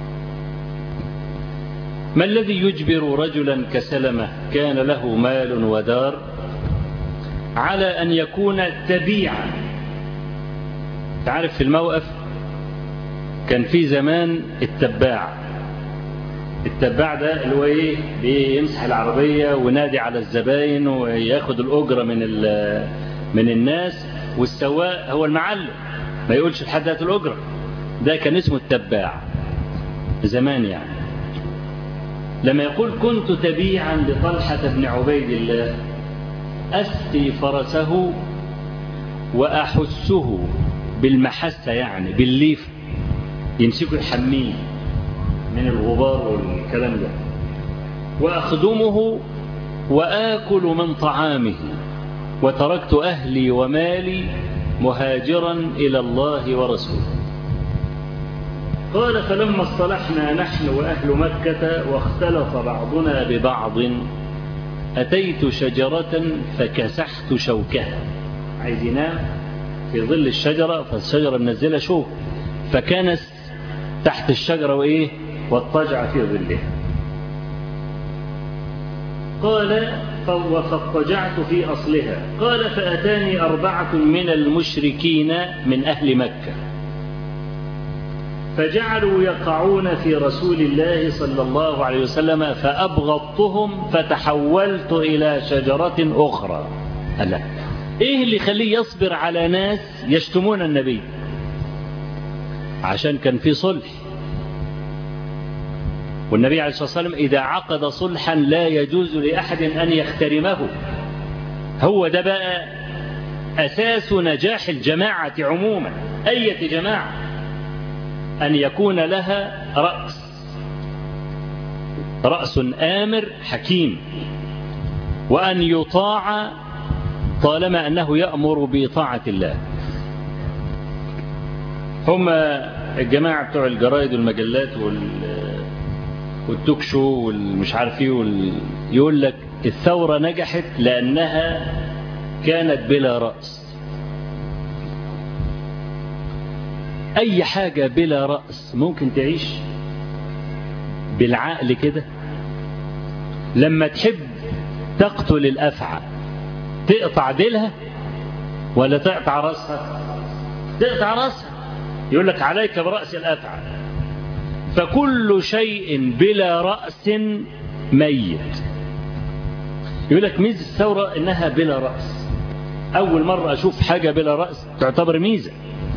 ما الذي يجبر رجلا كسلمة كان له مال ودار على أن يكون تبيعا؟ تعرف في الموقف كان في زمان التباع، التباع ده اللي هو ايه بيمسح العربية ونادي على الزباين وياخد الأجرة من من الناس، والسواق هو المعلم ما يقولش لحد هات الأجرة. ده كان اسمه التباع زمان. يعني لما يقول كنت تبيعا لطلحة بن عبيد الله أسقي فرسه وأحسه بالمحسة، يعني بالليف يمسكوا يحميه من الغبار والكلام ده، وأخدمه وآكل من طعامه، وتركت أهلي ومالي مهاجرا إلى الله ورسوله. قال فلما اصطلحنا نحن وأهل مكة واختلط بعضنا ببعض أتيت شجرة فكسحت شوكها، عايز ينام في ظل الشجرة فالشجرة منزلة شوك، فكنس تحت الشجرة وإيه واضطجع في ظلها. قال فاضطجعت في أصلها. قال فأتاني أربعة من المشركين من أهل مكة فجعلوا يقعون في رسول الله صلى الله عليه وسلم فأبغضتهم فتحولت إلى شجرة أخرى. ألا إيه اللي يخليه يصبر على ناس يشتمون النبي؟ عشان كان في صلح، والنبي عليه الصلاة والسلام إذا عقد صلحا لا يجوز لأحد أن يحترمه. هو ده بقى أساس نجاح الجماعة عموما، أي جماعة، أن يكون لها رأس، رأس آمر حكيم، وأن يطاع طالما أنه يأمر بطاعة الله. هم الجماعة بتوع الجرائد والمجلات والتوكشو والمش عارف ايه وال... يقول لك الثورة نجحت لأنها كانت بلا رأس. أي حاجة بلا رأس ممكن تعيش بالعقل كده. لما تحب تقتل الأفعى تقطع ديلها ولا تقطع رأسها؟ تقطع رأسها. يقول لك عليك برأس الأفعى. فكل شيء بلا رأس ميت. يقول لك ميزة الثورة إنها بلا رأس. أول مرة أشوف حاجة بلا رأس تعتبر ميزة.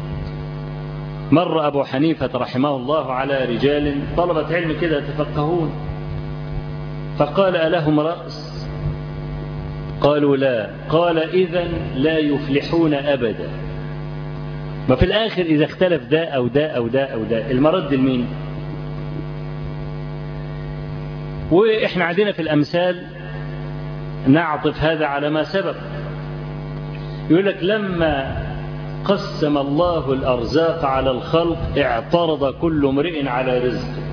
مر أبو حنيفة رحمه الله على رجال طلبة علم كده يتفقهون، فقال ألهم رأس؟ قالوا لا. قال إذن لا يفلحون أبدا. ما في الآخر إذا اختلف ده أو ده أو ده أو ده المرد لمين؟ وإحنا عندنا في الأمثال نعطف هذا على ما سبق. يقول لك لما قسم الله الأرزاق على الخلق اعترض كل امرئ على رزقه،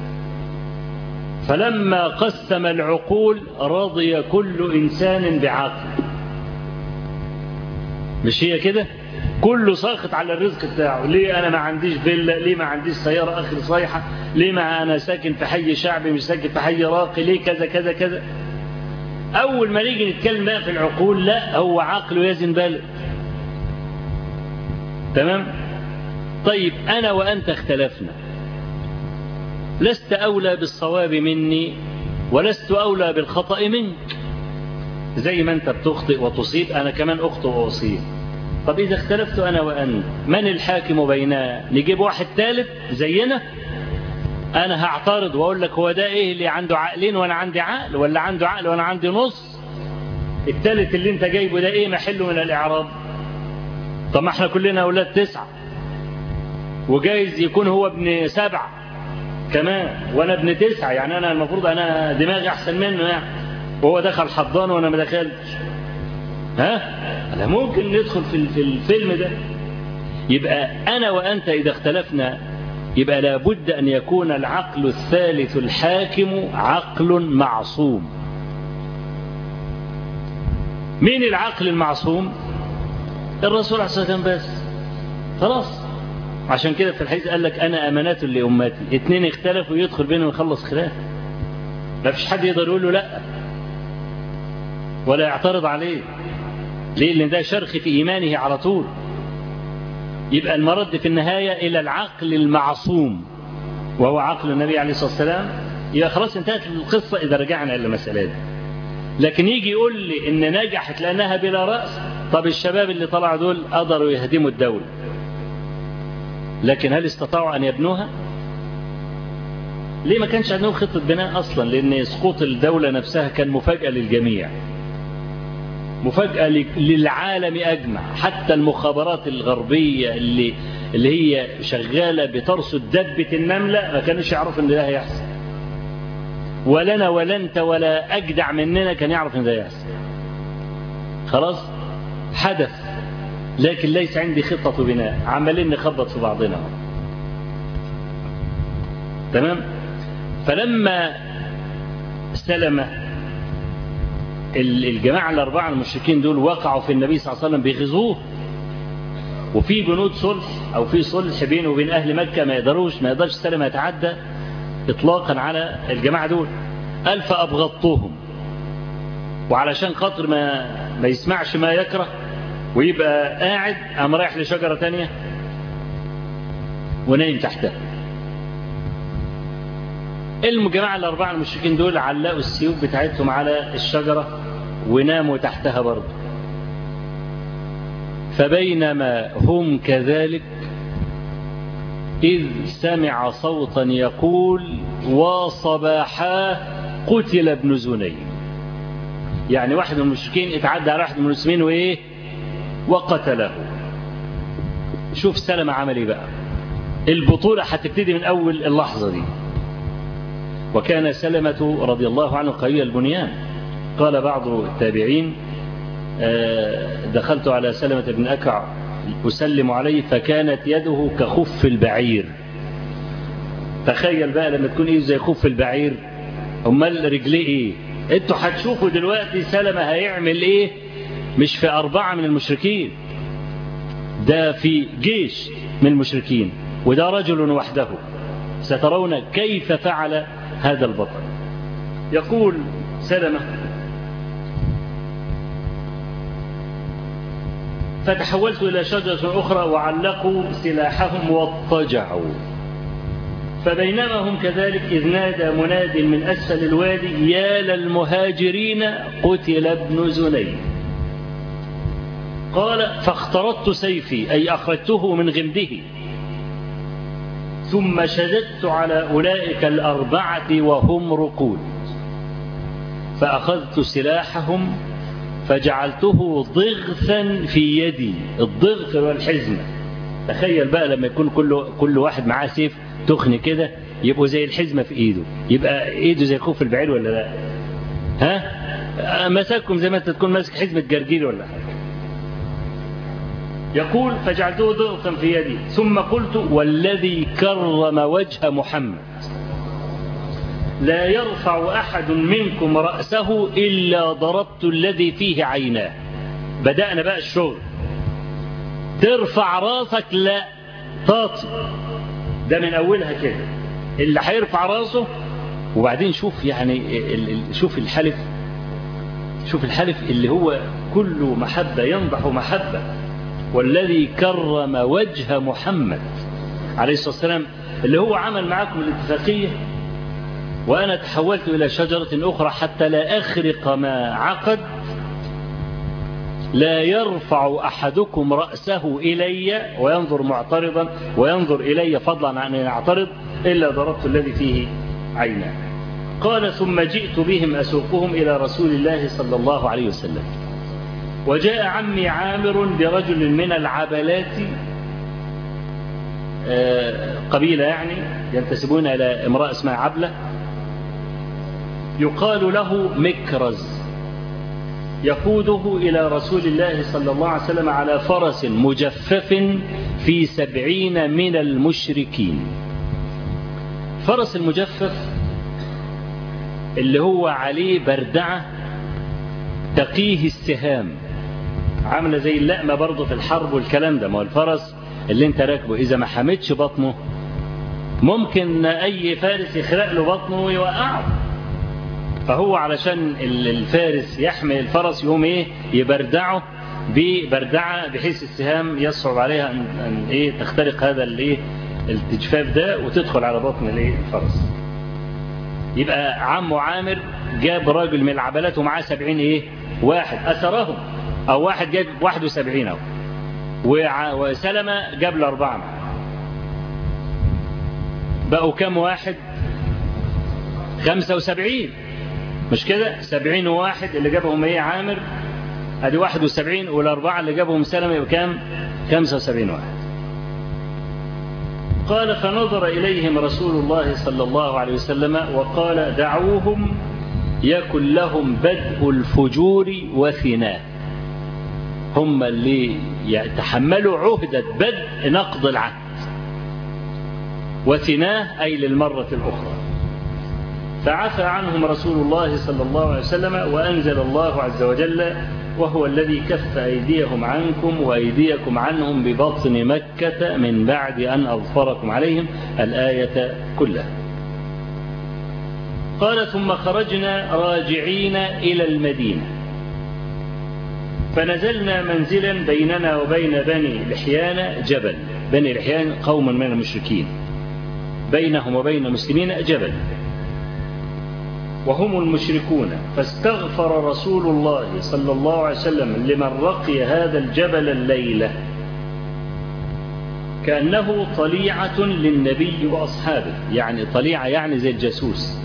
فلما قسم العقول رضي كل إنسان بعقله. مش هي كده؟ كله ساخط على الرزق بتاعه. ليه أنا ما عنديش فيلا؟ ليه ما عنديش سيارة آخر صيحة؟ ليه ما أنا ساكن في حي شعبي مش ساكن في حي راقي؟ ليه كذا كذا كذا؟ أول ما نيجي نتكلم بقى في العقول، لا هو عقله يزن بالغ. تمام؟ طيب أنا وأنت اختلفنا، لست أولى بالصواب مني ولست أولى بالخطأ منك. زي ما أنت بتخطئ وتصيب أنا كمان أخطئ وأصيب. طب إذا اختلفت أنا وأنت من الحاكم بيننا؟ نجيب واحد ثالث زينا؟ أنا هعترض وأقول لك هو ده إيه اللي عنده عقلين وأنا عندي عقل، ولا عنده عقل وأنا عندي نص؟ الثالث اللي أنت جايبه ده إيه محله من الإعراب؟ طب ما احنا كلنا أولاد تسعة، وجايز يكون هو ابن سبعة كمان وأنا ابن تسعة، يعني أنا المفروض أنا دماغي أحسن منه يعني، وهو دخل حضان وأنا ما دخلتش. ها؟ أنا ممكن ندخل في الفيلم ده. يبقى أنا وأنت إذا اختلفنا يبقى لابد أن يكون العقل الثالث الحاكم عقل معصوم. مين العقل المعصوم؟ الرسول عليه الصلاة والسلام بس. خلاص. عشان كده في الحديث قال لك أنا أمانات لأمتي. اتنين اختلفوا يدخل بينهم يخلص خلاف. ما فيش حد يقدر يقول له لا ولا يعترض عليه. ليه؟ لأن ده شرخ في إيمانه على طول. يبقى المرد في النهاية إلى العقل المعصوم وهو عقل النبي عليه الصلاة والسلام. يبقى خلاص انتهت القصة إذا رجعنا إلى المسألة دي. لكن يجي يقول لي إن نجحت لأنها بلا رأس. طب الشباب اللي طلعوا دول قدروا يهدموا الدولة، لكن هل استطاعوا أن يبنوها؟ ليه ما كانش عندهم خطة بناء أصلا؟ لأن سقوط الدولة نفسها كان مفاجأة للجميع، مفاجأة للعالم أجمع. حتى المخابرات الغربية اللي اللي هي شغالة بترصد دبة النملة ما كانوش يعرفوا إن ده هيحصل. ولنا ولا أنت ولا أجدع مننا كان يعرف إن ده هيحصل. خلاص حدث، لكن ليس عندي خطة بناء، عمالين نخبط في بعضنا. تمام؟ فلما سلم الجماعة الأربعة المشركين دول وقعوا في النبي صلى الله عليه وسلم بيغزوه، وفي بنود صلح أو في صلح بينه وبين أهل مكة ما يقدروش ما يقدرش السلم يتعدى إطلاقا على الجماعة دول. قال فأبغضتهم، وعلشان خاطر ما ما يسمعش ما يكره ويبقى قاعد قام رايح لشجرة تانية ونايم تحتها. الجماعة الأربعة المشركين دول علقوا السيوف بتاعتهم على الشجرة وناموا تحتها برضه. فبينما هم كذلك إذ سمع صوتا يقول وصباحاه قتل ابن زني. يعني واحد من المشركين اتعدى على واحد من المسلمين وإيه وقتله. شوف سلمة عمل ايه بقى. البطولة هتبتدي من أول اللحظة دي. وكان سلمة رضي الله عنه قوي البنيان. قال بعض التابعين دخلت على سلمة بن أكع أسلم عليه فكانت يده كخف البعير. تخيل بقى لما تكون ايه زي خف البعير، امال رجليه ايه؟ انتوا هتشوفوا دلوقتي سلمة هيعمل ايه، مش في أربعة من المشركين، ده في جيش من المشركين، وده رجل وحده. سترون كيف فعل هذا البطل. يقول سلمة فتحولت إلى شجرة أخرى وعلقوا سلاحهم واضطجعوا، فبينما هم كذلك إذ نادى مناد من أسفل الوادي يا للمهاجرين قتل ابن زنيد. قال فاخترطت سيفي أي أخرجته من غمده ثم شددت على أولئك الأربعة وهم رقود، فأخذت سلاحهم فجعلته ضغثا في يدي. الضغث والحزمة، تخيل بقى لما يكون كل كل واحد معاه سيف تخن كده يبقوا زي الحزمة في ايده، يبقى ايده زي خوف البعير ولا لا؟ ها مساكم زي ما انت تكون ماسك حزمة جرجير ولا حاجة. يقول فجعلته ضغطا في يدي ثم قلت والذي كرم وجه محمد لا يرفع أحد منكم رأسه إلا ضربت الذي فيه عيناه. بدأنا بقى الشغل. ترفع راسك لا تاطي، ده من أولها كده. اللي هيرفع راسه وبعدين شوف يعني شوف الحلف، شوف الحلف اللي هو كله محبة ينضح محبة. والذي كرم وجه محمد عليه الصلاة والسلام اللي هو عمل معكم الاتفاقية وأنا تحولت إلى شجرة أخرى حتى لا أخرق ما عقد. لا يرفع أحدكم رأسه إلي وينظر معترضا وينظر إلي فضلا عن أن يعترض إلا ضربت الذي فيه عيناه. قال ثم جئت بهم أسوقهم إلى رسول الله صلى الله عليه وسلم وجاء عمي عامر برجل من العبلات، قبيلة يعني ينتسبون إلى امرأة اسمها عبلة، يقال له مكرز، يقوده إلى رسول الله صلى الله عليه وسلم على فرس مجفف في سبعين من المشركين. فرس المجفف اللي هو عليه بردعة تقيه السهام، عاملة زي اللقمة برضه في الحرب والكلام ده. ما هو الفرس اللي انت راكبه إذا ما حمدش بطنه ممكن أي فارس يخرق له بطنه ويوقعه. فهو علشان الفارس يحمي الفرس يقوم ايه يبردعه ببردعة بحيث السهام يصعب عليها أن, أن إيه تخترق هذا الايه التجفاف ده وتدخل على بطن الايه الفرس. يبقى عمه عامر جاب راجل من العبلات ومعاه سبعين ايه واحد أسرهم، أو واحد جاب واحد وسبعين أو وسلمة جاب له أربعة، بقوا كم واحد؟ خمسة وسبعين، مش كده؟ سبعين وواحد اللي جابهم ايه عامر ادي واحد وسبعين، والأربعة اللي جابهم سلمة يبقى كام؟ خمسة وسبعين واحد. قال فنظر إليهم رسول الله صلى الله عليه وسلم وقال دعوهم يكن لهم بدء الفجور وثناه. هم اللي يتحملوا عهدة بدء نقض العهد، وثناه أي للمرة الأخرى. فعفى عنهم رسول الله صلى الله عليه وسلم وأنزل الله عز وجل وهو الذي كف أيديهم عنكم وأيديكم عنهم ببطن مكة من بعد أن أظفركم عليهم الآية كلها. قال ثم خرجنا راجعين إلى المدينة فنزلنا منزلا بيننا وبين بني لحيان جبل. بني لحيان قوم من المشركين، بينهم وبين المسلمين جبل وهم المشركون. فاستغفر رسول الله صلى الله عليه وسلم لمن رقي هذا الجبل الليلة كأنه طليعة للنبي وأصحابه، يعني طليعة يعني زي الجاسوس.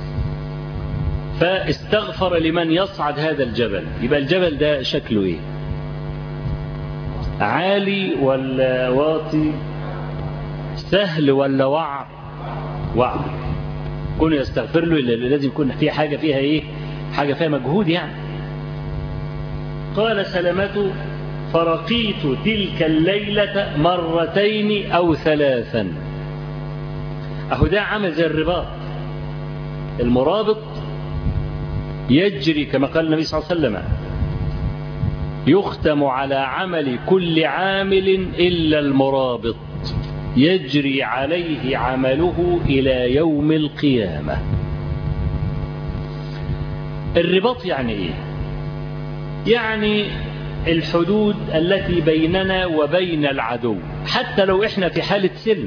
فاستغفر لمن يصعد هذا الجبل. يبقى الجبل ده شكله ايه؟ عالي ولا واطي؟ سهل ولا وعر؟ وعر. كونه يستغفر له لازم يكون في حاجة فيها ايه؟ حاجة فيها مجهود يعني. قال سلمة فرقيت تلك الليلة مرتين أو ثلاثا. أهو ده عمل زي الرباط. المرابط يجري كما قال النبي صلى الله عليه وسلم يختم على عمل كل عامل إلا المرابط يجري عليه عمله إلى يوم القيامة. الرباط يعني إيه؟ يعني الحدود التي بيننا وبين العدو حتى لو إحنا في حالة سلم.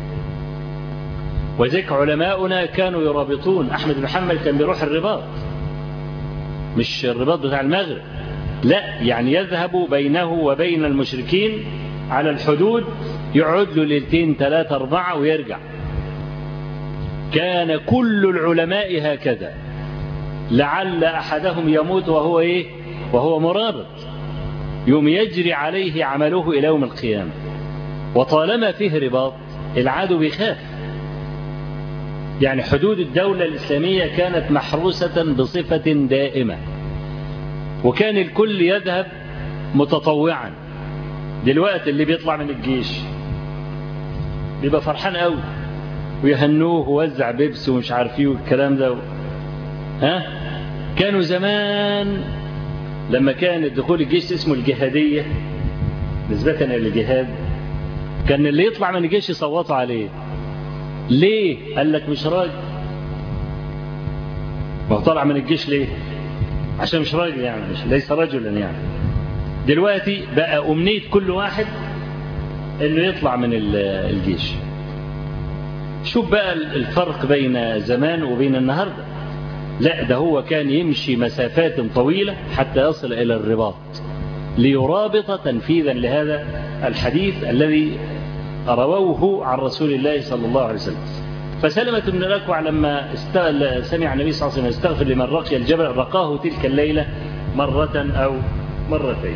وذلك علماؤنا كانوا يرابطون. أحمد بن محمد كان بيروح الرباط، مش الرباط بتاع المغرب، لا، يعني يذهب بينه وبين المشركين على الحدود، يقعد له ليلتين ثلاثة أربعة ويرجع. كان كل العلماء هكذا، لعل أحدهم يموت وهو إيه؟ وهو مرابط، يوم يجري عليه عمله إلى يوم القيامة. وطالما فيه رباط العدو بيخاف. يعني حدود الدولة الإسلامية كانت محروسة بصفة دائمة، وكان الكل يذهب متطوعا. دلوقتي اللي بيطلع من الجيش بيبقى فرحان قوي ويهنوه ووزع بيبس ومش عارفيه والكلام ده. ها؟ كانوا زمان لما كان الدخول الجيش اسمه الجهادية نسبة إلى الجهاد، كان اللي يطلع من الجيش يصوتوا عليه. ليه؟ قال لك مش راجل. ما هو طلع من الجيش ليه؟ عشان مش راجل، يعني مش ليس رجلا. يعني دلوقتي بقى أمنية كل واحد إنه يطلع من الجيش. شوف بقى الفرق بين زمان وبين النهاردة. لا، ده هو كان يمشي مسافات طويلة حتى يصل إلى الرباط ليرابط تنفيذا لهذا الحديث الذي رووه عن رسول الله صلى الله عليه وسلم. فسلمة بن الأكوع لما سمع النبي صلى الله عليه وسلم يستغفر لمن رقي الجبل رقاه تلك الليلة مرة أو مرتين.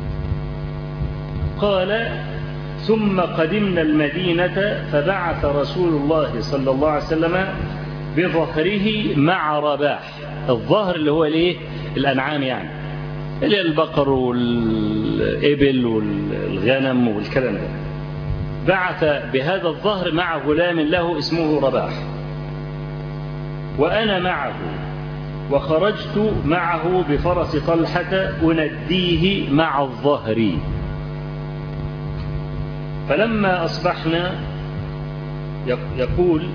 قال ثم قدمنا المدينة فبعث رسول الله صلى الله عليه وسلم بظهره مع رباح. الظهر اللي هو الايه؟ الأنعام، يعني اللي البقر والإبل والغنم والكلام ده. بعث بهذا الظهر مع غلام له اسمه رباح، وأنا معه، وخرجت معه بفرس طلحة أنديه مع الظهر. فلما أصبحنا يقول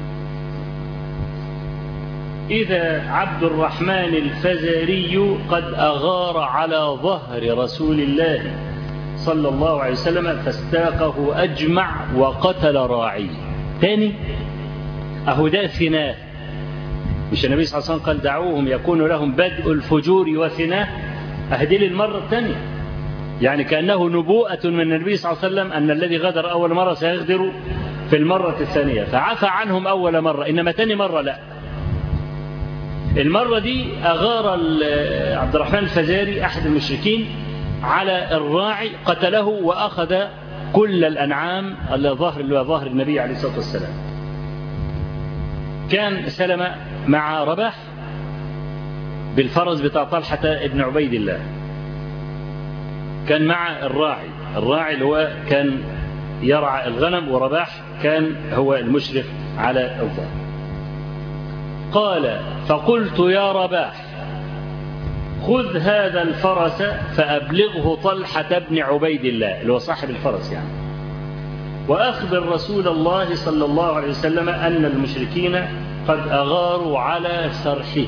إذا عبد الرحمن الفزاري قد أغار على ظهر رسول الله صلى الله عليه وسلم فاستاقه أجمع وقتل راعيه. تاني أهو ده ثناء. مش النبي صلى الله عليه وسلم قال دعوهم يكون لهم بدء الفجور وثناء؟ أهدي للمرة الثانية. يعني كأنه نبوءة من النبي صلى الله عليه وسلم أن الذي غدر أول مرة سيغدر في المرة الثانية، فعفى عنهم أول مرة، إنما ثاني مرة لا. المرة دي أغار عبد الرحمن الفزاري أحد المشركين على الراعي، قتله وأخذ كل الأنعام اللي ظهر اللي ظهر النبي عليه الصلاة والسلام. كان سلمة مع رباح بالفرس بتاع طلحة ابن عبيد الله، كان مع الراعي الراعي اللي هو كان يرعى الغنم، ورباح كان هو المشرف على الظهر. قال فقلت يا رباح خذ هذا الفرس فأبلغه طلحة بن عبيد الله اللي هو صاحب الفرس يعني، وأخبر رسول الله صلى الله عليه وسلم أن المشركين قد أغاروا على سرحه.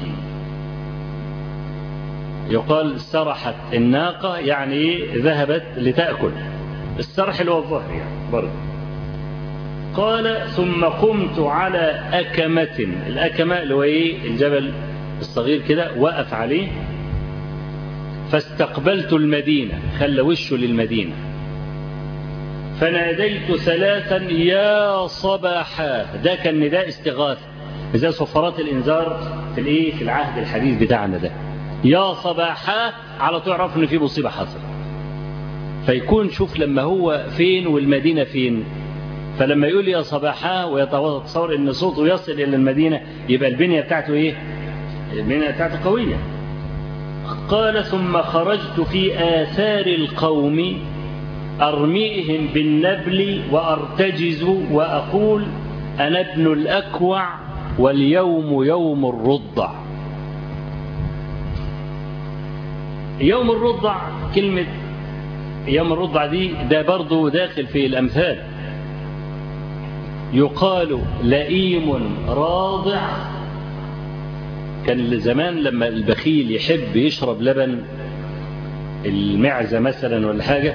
يقال سرحت الناقة يعني ذهبت لتأكل، السرح اللي هو الظهر يعني برضه. قال ثم قمت على أكمة، الأكمة اللي هو إيه؟ الجبل الصغير كده، وقف عليه فاستقبلت المدينة، خلى وشه للمدينة، فناديت ثلاثا يا صباحا. ده كان نداء استغاثة زي صفارات الإنذار في الإيه؟ في العهد الحديث بتاعنا ده. يا صباحا على طول عرف إن في مصيبة حصلت. فيكون شوف لما هو فين والمدينة فين، فلما يقول يا صباحا ويتصور ان صوته يصل الى المدينة يبقى البنية بتاعته ايه؟ البنية بتاعته قوية. قال ثم خرجت في آثار القوم أرميهم بالنبل وأرتجز وأقول أنا ابن الأكوع واليوم يوم الرضع. يوم الرضع، كلمة يوم الرضع دي ده برضو داخل في الأمثال. يقال لئيم راضع. كان زمان لما البخيل يحب يشرب لبن المعزة مثلا ولا حاجة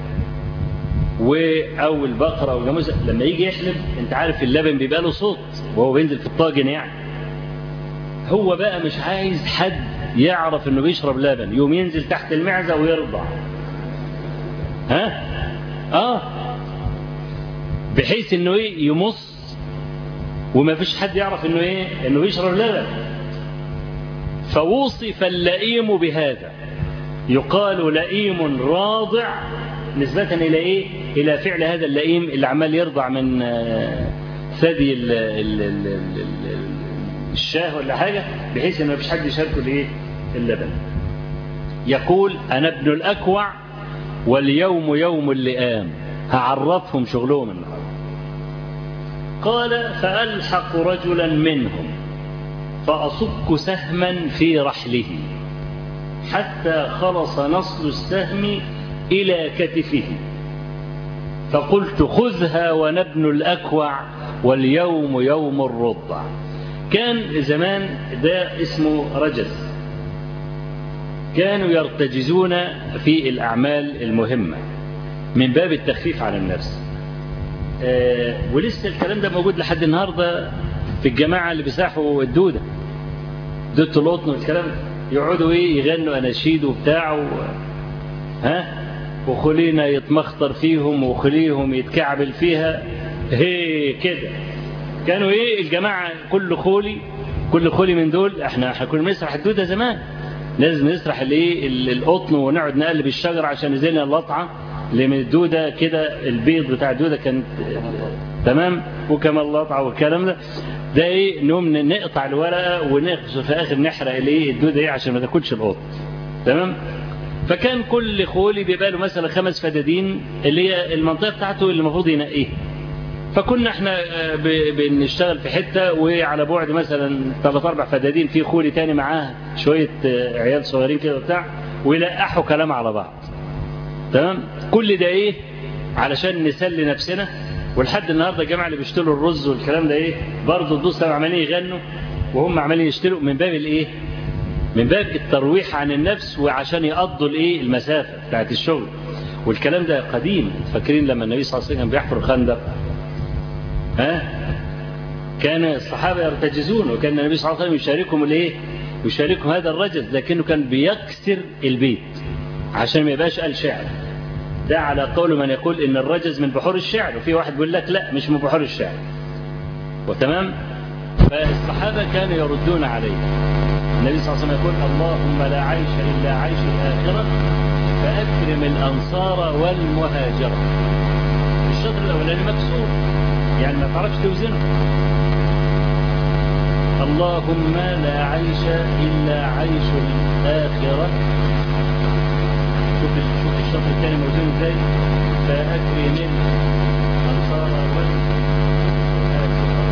أو البقرة أو الجاموسة، لما يجي يحلب أنت عارف اللبن بيبقى له صوت وهو بينزل في الطاجن يعني. هو بقى مش عايز حد يعرف انه بيشرب لبن، يوم ينزل تحت المعزة ويرضع. ها اه بحيث انه ايه يمص وما فيش حد يعرف انه ايه انه بيشرب لبن. فوصف اللئيم بهذا، يقال لئيم راضع نسبة الى ايه؟ الى فعل هذا اللئيم اللي عمال يرضع من ثدي الشاه ولا حاجة، بحيث ان ما فيش حد يشاركه الايه؟ اللبن. يقول انا ابن الاكوع واليوم يوم اللئام، هعرفهم شغلهم النهارده. قال فألحق رجلا منهم فأصك سهما في رحله حتى خلص نصل السهم إلى كتفه، فقلت خذها وانا ابن الأكوع واليوم يوم الرضع. كان زمان ده اسمه رجز، كانوا يرتجزون في الأعمال المهمة من باب التخفيف على النفس. آه ولسه الكلام ده موجود لحد النهاردة في الجماعة اللي بيساحوا الدودة، دودة القطن والكلام، يقعدوا ايه يغنوا أناشيد وبتاع و... ها وخلينا يتمخطر فيهم وخليهم يتكعبل فيها هي كده. كانوا ايه الجماعة كل خولي كل خولي من دول، احنا احنا كنا بنسرح الدودة زمان، لازم نسرح الايه القطن ونقعد نقلب الشجر عشان نزلنا اللطعة اللي من الدودة كده، البيض بتاع الدودة كانت تمام وكمان اللطعة والكلام ده. ده ايه نقوم نقطع الورقة ونقص في اخر نحرق الايه الدودة ايه عشان ما تاكلش القطن. تمام. فكان كل خولي بيبقى له مثلا خمس فدادين اللي هي المنطقة بتاعته اللي المفروض ينقيها. فكنا احنا بنشتغل في حتة وعلى بعد مثلا ثلاث اربع فدادين في خولي تاني معاه شوية عيال صغيرين كده وبتاع ويلقحوا كلام على بعض. تمام. كل ده ايه علشان نسلي نفسنا. ولحد النهارده الجماعه اللي بيشتروا الرز والكلام ده ايه برضه تبص عمالين يغنوا وهم عمالين يشتروا من باب الايه؟ من باب الترويح عن النفس وعشان يقضوا الايه؟ المسافه بتاعت الشغل. والكلام ده قديم. فاكرين لما النبي صلى الله عليه وسلم بيحفر الخندق ها كان الصحابه يرتجزون وكان النبي صلى الله عليه وسلم يشاركهم الايه؟ يشاركهم هذا الرجز، لكنه كان بيكسر البيت عشان ما يبقاش قال شعر. ده على قول من يقول ان الرجز من بحور الشعر، وفي واحد بيقول لك لا مش من بحور الشعر. وتمام. فالصحابه كانوا يردون عليه. النبي صلى الله عليه وسلم يقول اللهم لا عيش الا عيش الاخره فاكرم الانصار والمهاجره. الشطر الاولاني مكسور يعني ما تعرفش توزنه. اللهم لا عيش الا عيش الاخره. شوف شوف الشطر الثاني موزون ازاي. فاكرم الانصار والمهاجره.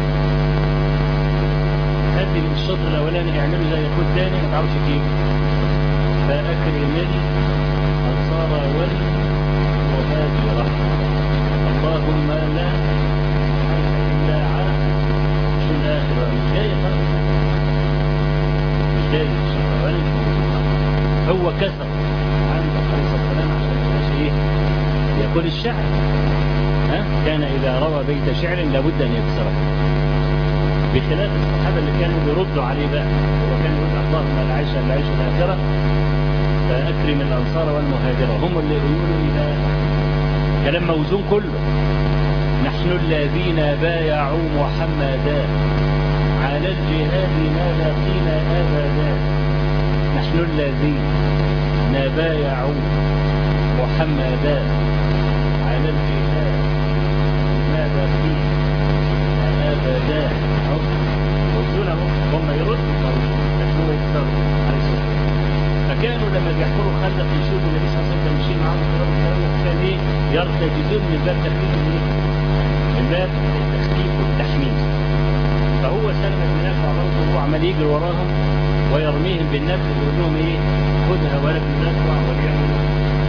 هدي الشطر الاولاني اعمله زي يقول ثاني ما تعرفش كيف. فاكرم الانصار والمهاجره. اللهم لا عيش الا عيش الاخره. مش جاي خالص، مش جاي الشطر الاولاني. هو كسر عليه الصلاة والسلام عشان يبقاش ايه يقول الشعر. ها كان إذا روى بيت شعر لابد أن يكسره، بخلاف الصحابة اللي كانوا بيردوا عليه بقى. هو كان يقول اللهم لا عيش إلا عيش الآخرة فأكرم الأنصار والمهاجرة. هم اللي يقولوا إذا كلام موزون كله. نحن الذين بايعوا محمدا على الجهاد ما لقينا أبدا. نحن الذين بايعوا محمدا على الجهاد لماذا فيه أبدا ويقولون هم يردوا لكن هو يكتروا عليه الصلاة والسلام. فكانوا لما بيحفروا خندق يشوفوا النبي صلى الله عليه وسلم ماشيين معاهم الكلام الكلام كان ايه يرتجزون من باب تخفيف الايه؟ من باب التخفيف والتحميل. فهو سلم بن نافع برضه هو عمال يجري وراهم ويرميهم بالنبل ويقول لهم ايه خذها ولا بنافع وليعملوا.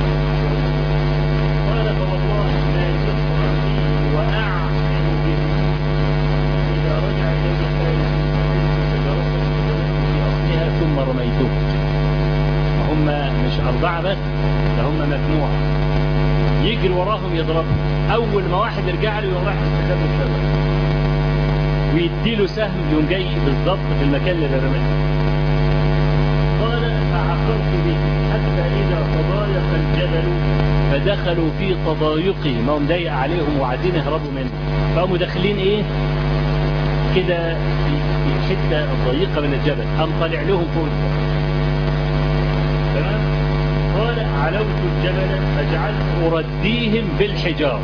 قال فوالله ما زلت ارميه واعلم به اذا رجع اليه قال سجرته في اصلها ثم رميته. هم مش اربعه بس ده هم مجموعه يجري وراهم يضربهم. اول ما واحد يرجع له يقوم رايح يستخبى الشجره ويديله سهم يوم جاي بالضبط في المكان اللي رماه. قال فعقرت به حتى اذا تضايق الجبل فدخلوا في تضايقه ما هم ضيق عليهم وعايزين يهربوا منه فقاموا داخلين ايه كده في الحته الضيقه من الجبل قام طالع لهم فوق الجبل. تمام. قال علوت الجبل فجعلت ارديهم بالحجار.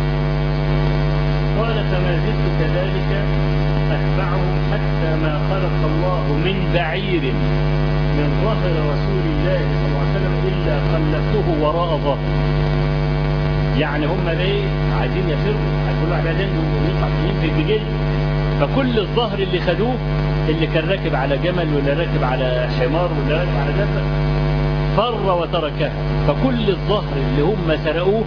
قال فما زلت كذلك أتبعهم حتى ما خلق الله من بعير من ظهر رسول الله صلى الله عليه وسلم إلا خلفته وراء ظهر. يعني هم ليه عايزين يفروا كل واحد عايزين يطلع في الجلد. فكل الظهر اللي خدوه اللي كان راكب على جمل ولا راكب على حمار ولا راكب على دابة فر وتركها. فكل الظهر اللي هم سرقوه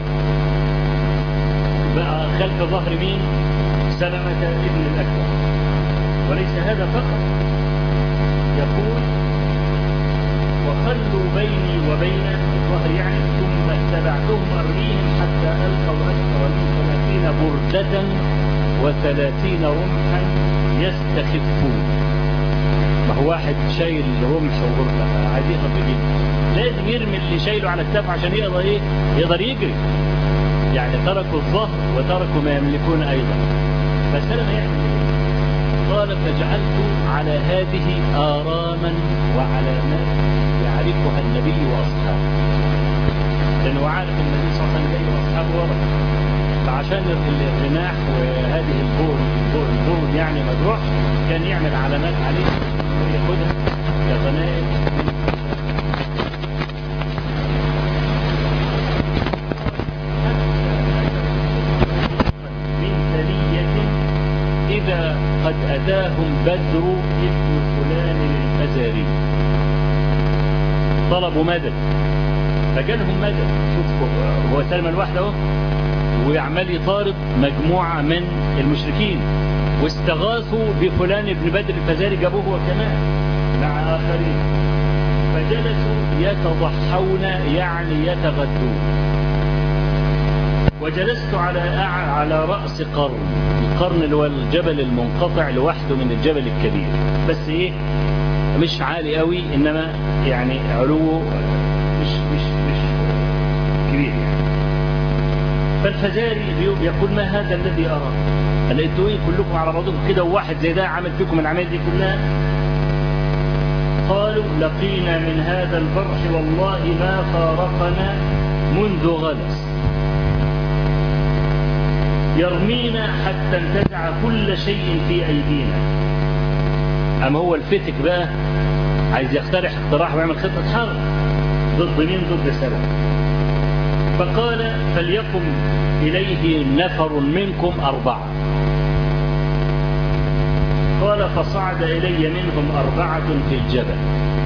بقى خلف ظهر مين؟ سلمة ابن الأكوع. وليس هذا فقط يقول وخلوا بيني وبين الظهر يعني ثم اتبعتهم أرميهم حتى ألقوا أكثر من ثلاثين بردة وثلاثين رمحا يستخفون. ما هو واحد شايل رمح وبردة عايز يهرب بجد لازم يرمي اللي شايله على الكتف عشان يقدر ايه؟ يقدر يجري. يعني تركوا الظهر وتركوا ما يملكون أيضا. فسلم يعمل ايه؟ قال فجعلت على هذه آراما وعلامات يعرفها النبي وأصحابه. لأنه عارف النبي صلى الله عليه وسلم جاي وأصحابه ورا. فعشان الرماح وهذه البور البور البور يعني ما تروحش كان يعمل علامات عليه وياخدها كغنائم. إذا قد أتاهم بدر ابن فلان الفزاري طلبوا مدد فجالهم مدد. شوف هو سلم لوحده ويعمل يطارد مجموعة من المشركين واستغاثوا بفلان ابن بدر الفزاري جابوه هو كمان مع آخرين فجلسوا يتضحون يعني يتغدون. وجلست على على رأس قرن. القرن اللي هو الجبل المنقطع لوحده من الجبل الكبير بس ايه مش عالي قوي انما يعني علوه مش مش مش كبير يعني. فالفزاري يقول ما هذا الذي أرى لقيتوا ايه كلكم على بعضكم كده وواحد زي ده عمل فيكم العملية دي كلها. قالوا لقينا من هذا البرح والله ما فارقنا منذ غلس يرمينا حتى انتزع كل شيء في أيدينا. أما هو الفتك بقى عايز يقترح اقتراح ويعمل خطة حرب ضد مين؟ ضد سلم. فقال فليقم إليه نفر منكم أربعة. قال فصعد إلي منهم أربعة في الجبل.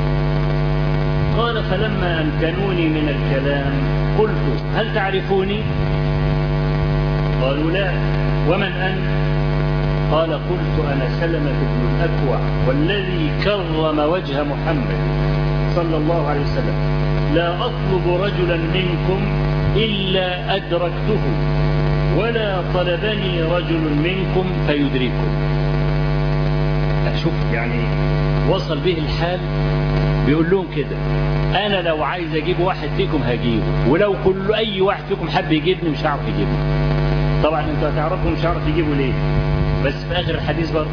قال فلما أمكنوني من الكلام قلت هل تعرفوني؟ قالوا لا. ومن أنت؟ قال قلت أنا سلمة بن الأكوع والذي كرم وجه محمد صلى الله عليه وسلم لا أطلب رجلا منكم إلا أدركته ولا طلبني رجل منكم فيدركه. أشوف يعني وصل به الحال بيقول لهم كده أنا لو عايز أجيب واحد فيكم هجيبه ولو كل أي واحد فيكم حب يجيبني مش هعرف يجيبني. طبعا انتوا هتعرفوا مش هعرف يجيبوا ليه بس في آخر الحديث برضه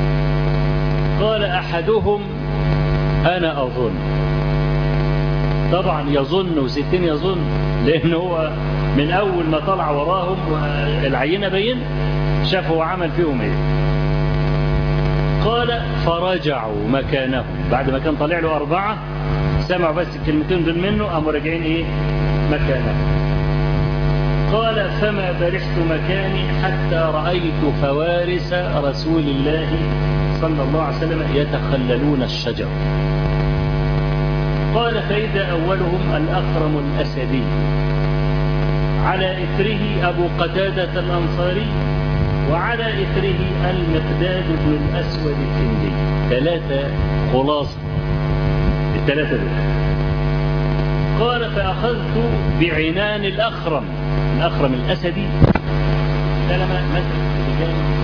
قال أحدهم أنا أظن طبعا يظن وستين يظن، لأنه هو من أول ما طلع وراهم العينة بين شافوا وعمل فيهم إيه. قال فرجعوا مكانهم، بعد ما كان طالع له أربعة سمعوا بس الكلمتين دول منه قاموا راجعين إيه مكانهم. قال فما برحت مكاني حتى رأيت فوارس رسول الله صلى الله عليه وسلم يتخللون الشجر. قال فإذا أولهم الأخرم الأسدي، على إثره أبو قتادة الأنصاري، وعلى إثره المقداد بن الأسود الكندي. ثلاثة خلاصة الثلاثة دول. قال فأخذت بعنان الأخرم، الأخرم الأسدي سلم مثل بجانب.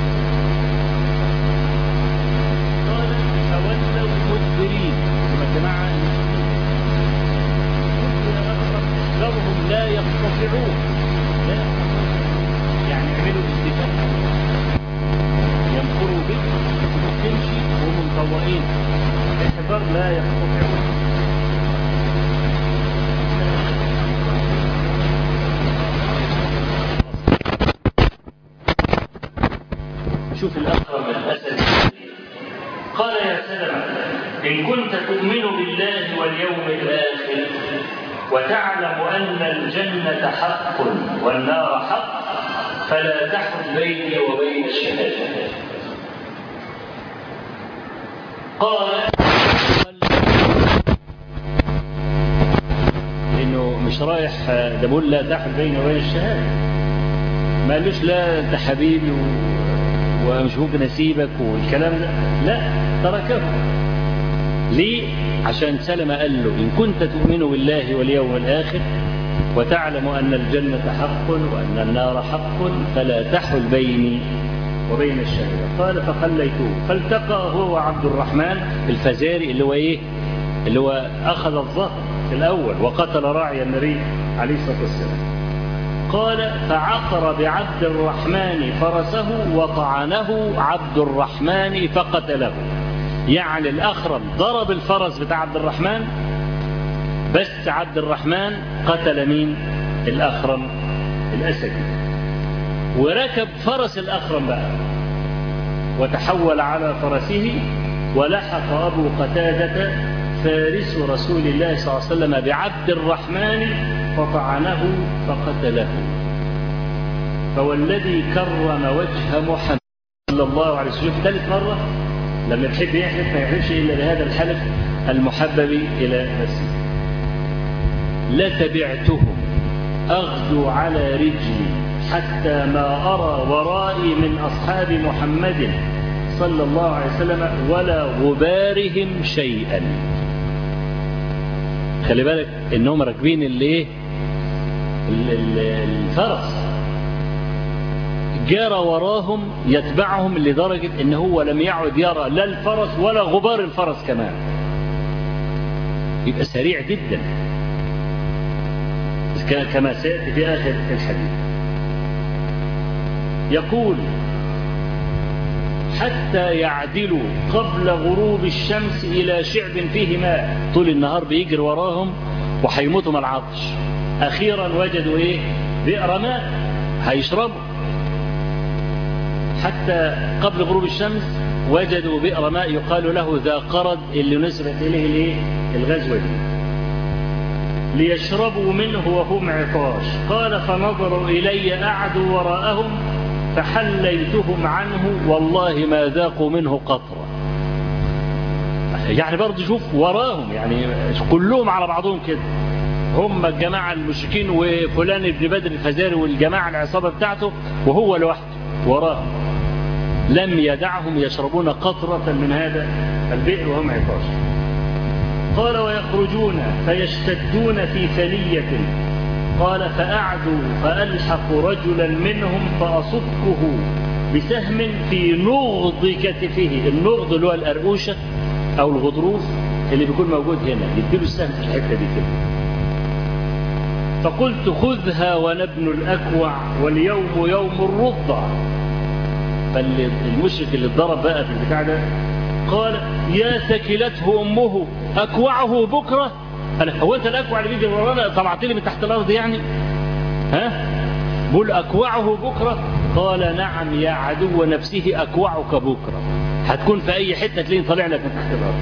قال فولوا مدبرين، ثم جماعة ذرهم لا يستطيعون، لا يستطيعون يعني يعملوا استفاء ينفروا به تمشي وهم مطوئين، احذر لا يستطيعون. شوف الأخرم الأسد قال يا سلمة إن كنت تؤمن بالله واليوم الآخر وتعلم أن الجنة حق والنار حق فلا تحل بيني وبين الشهادة. قال إنه مش رايح ده بقول لا تحل بيني وبين الشهادة، ما قالوش لا أنت حبيبي ومش ممكن أسيبك والكلام ده، لا تركه. ليه؟ عشان سلمة قال له إن كنت تؤمن بالله واليوم الآخر وتعلم أن الجنة حق وأن النار حق فلا تحل بيني وبين الشهادة. قال فخليته فالتقى هو وعبد الرحمن الفزاري اللي هو إيه؟ اللي هو أخذ الظهر في الأول وقتل راعي النبي عليه الصلاة والسلام. قال فعقر بعبد الرحمن فرسه وطعنه عبد الرحمن فقتله. يعني الأخرم ضرب الفرس بتاع عبد الرحمن، بس عبد الرحمن قتل مين؟ الأخرم الأسدي. وركب فرس الأخرم بقى وتحول على فرسه، ولحق أبو قتادة فارس رسول الله صلى الله عليه وسلم بعبد الرحمن فطعنه فقتله. فوالذي كرم وجه محمد صلى الله عليه وسلم ثالث مرة لما يحب يحلف ما يحلفش إلا بهذا الحلف المحبب إلى نفسه. لتبعتهم أغدو على رجلي حتى ما أرى ورائي من أصحاب محمد صلى الله عليه وسلم ولا غبارهم شيئا. خلي بالك إنهم راكبين اللي الفرس، جرى وراهم يتبعهم لدرجة إن هو لم يعد يرى لا الفرس ولا غبار الفرس كمان، يبقى سريع جدا كما سيأتي في آخر الحديث. يقول حتى يعدلوا قبل غروب الشمس إلى شعب فيه ماء. طول النهار بيجري وراهم وحيموتوا من العطش، أخيرا وجدوا إيه؟ بئر ماء هيشربوا. حتى قبل غروب الشمس وجدوا بئر ماء يقال له ذا قرد اللي نسبت إليه الإيه؟ الغزوة دي، ليشربوا منه وهم عطاش. قال فنظروا إلي أعدوا وراءهم فحليتهم عنه والله ما ذاقوا منه قطرة. يعني برضه شوف وراهم، يعني كلهم على بعضهم كده، هم الجماعة المشركين وفلان ابن بدر الفزاري والجماعة العصابة بتاعته وهو لوحده وراهم، لم يدعهم يشربون قطرة من هذا البئر وهم عطاش. قال ويخرجون فيشتدون في ثنية. قال فأعدوا فألحق رجلا منهم فأصكه بسهم في نغض كتفه. النغض اللي هو الأرقوشة أو الغضروف اللي بيكون موجود هنا، يديله السهم في الحتة دي كده. فقلت خذها ونبن الأكوع واليوم يوم الرضع. فالمشرك اللي اتضرب بقى في البتاع ده قال يا ثكلته أمه أكوعه بكرة. قال هو أنت الأكوع اللي بيجي ورانا طلعت لي من تحت الأرض يعني؟ ها؟ بقول أكوعه بكرة؟ قال نعم يا عدو نفسه أكوعك بكرة، هتكون في أي حتة تلاقيني طالع لك من تحت الأرض.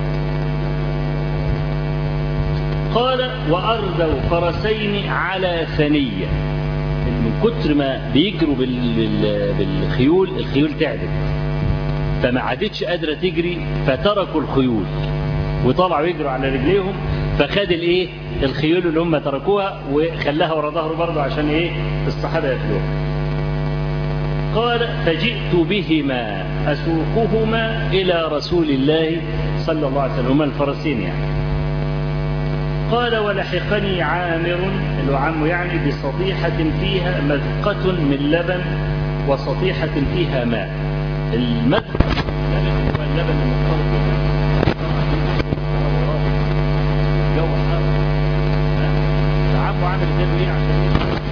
قال وأردوا فرسين على ثنية، من كتر ما بيجروا بالخيول الخيول تعبت فما عادتش قادرة تجري، فتركوا الخيول وطلعوا يجروا على رجليهم، فخد الايه الخيول اللي هم تركوها وخلاها ورا ظهره برضه عشان ايه الصحابة ياكلوها. قال فجئت بهما أسوقهما إلى رسول الله صلى الله عليه وسلم، هما الفرسين يعني. قال ولحقني عامر اللي هو عمه يعني بسطيحة فيها مذقة من لبن وسطيحة فيها ماء. المذقة هو اللبن المختلط الجو حار، عمه عامل كده ليه عشان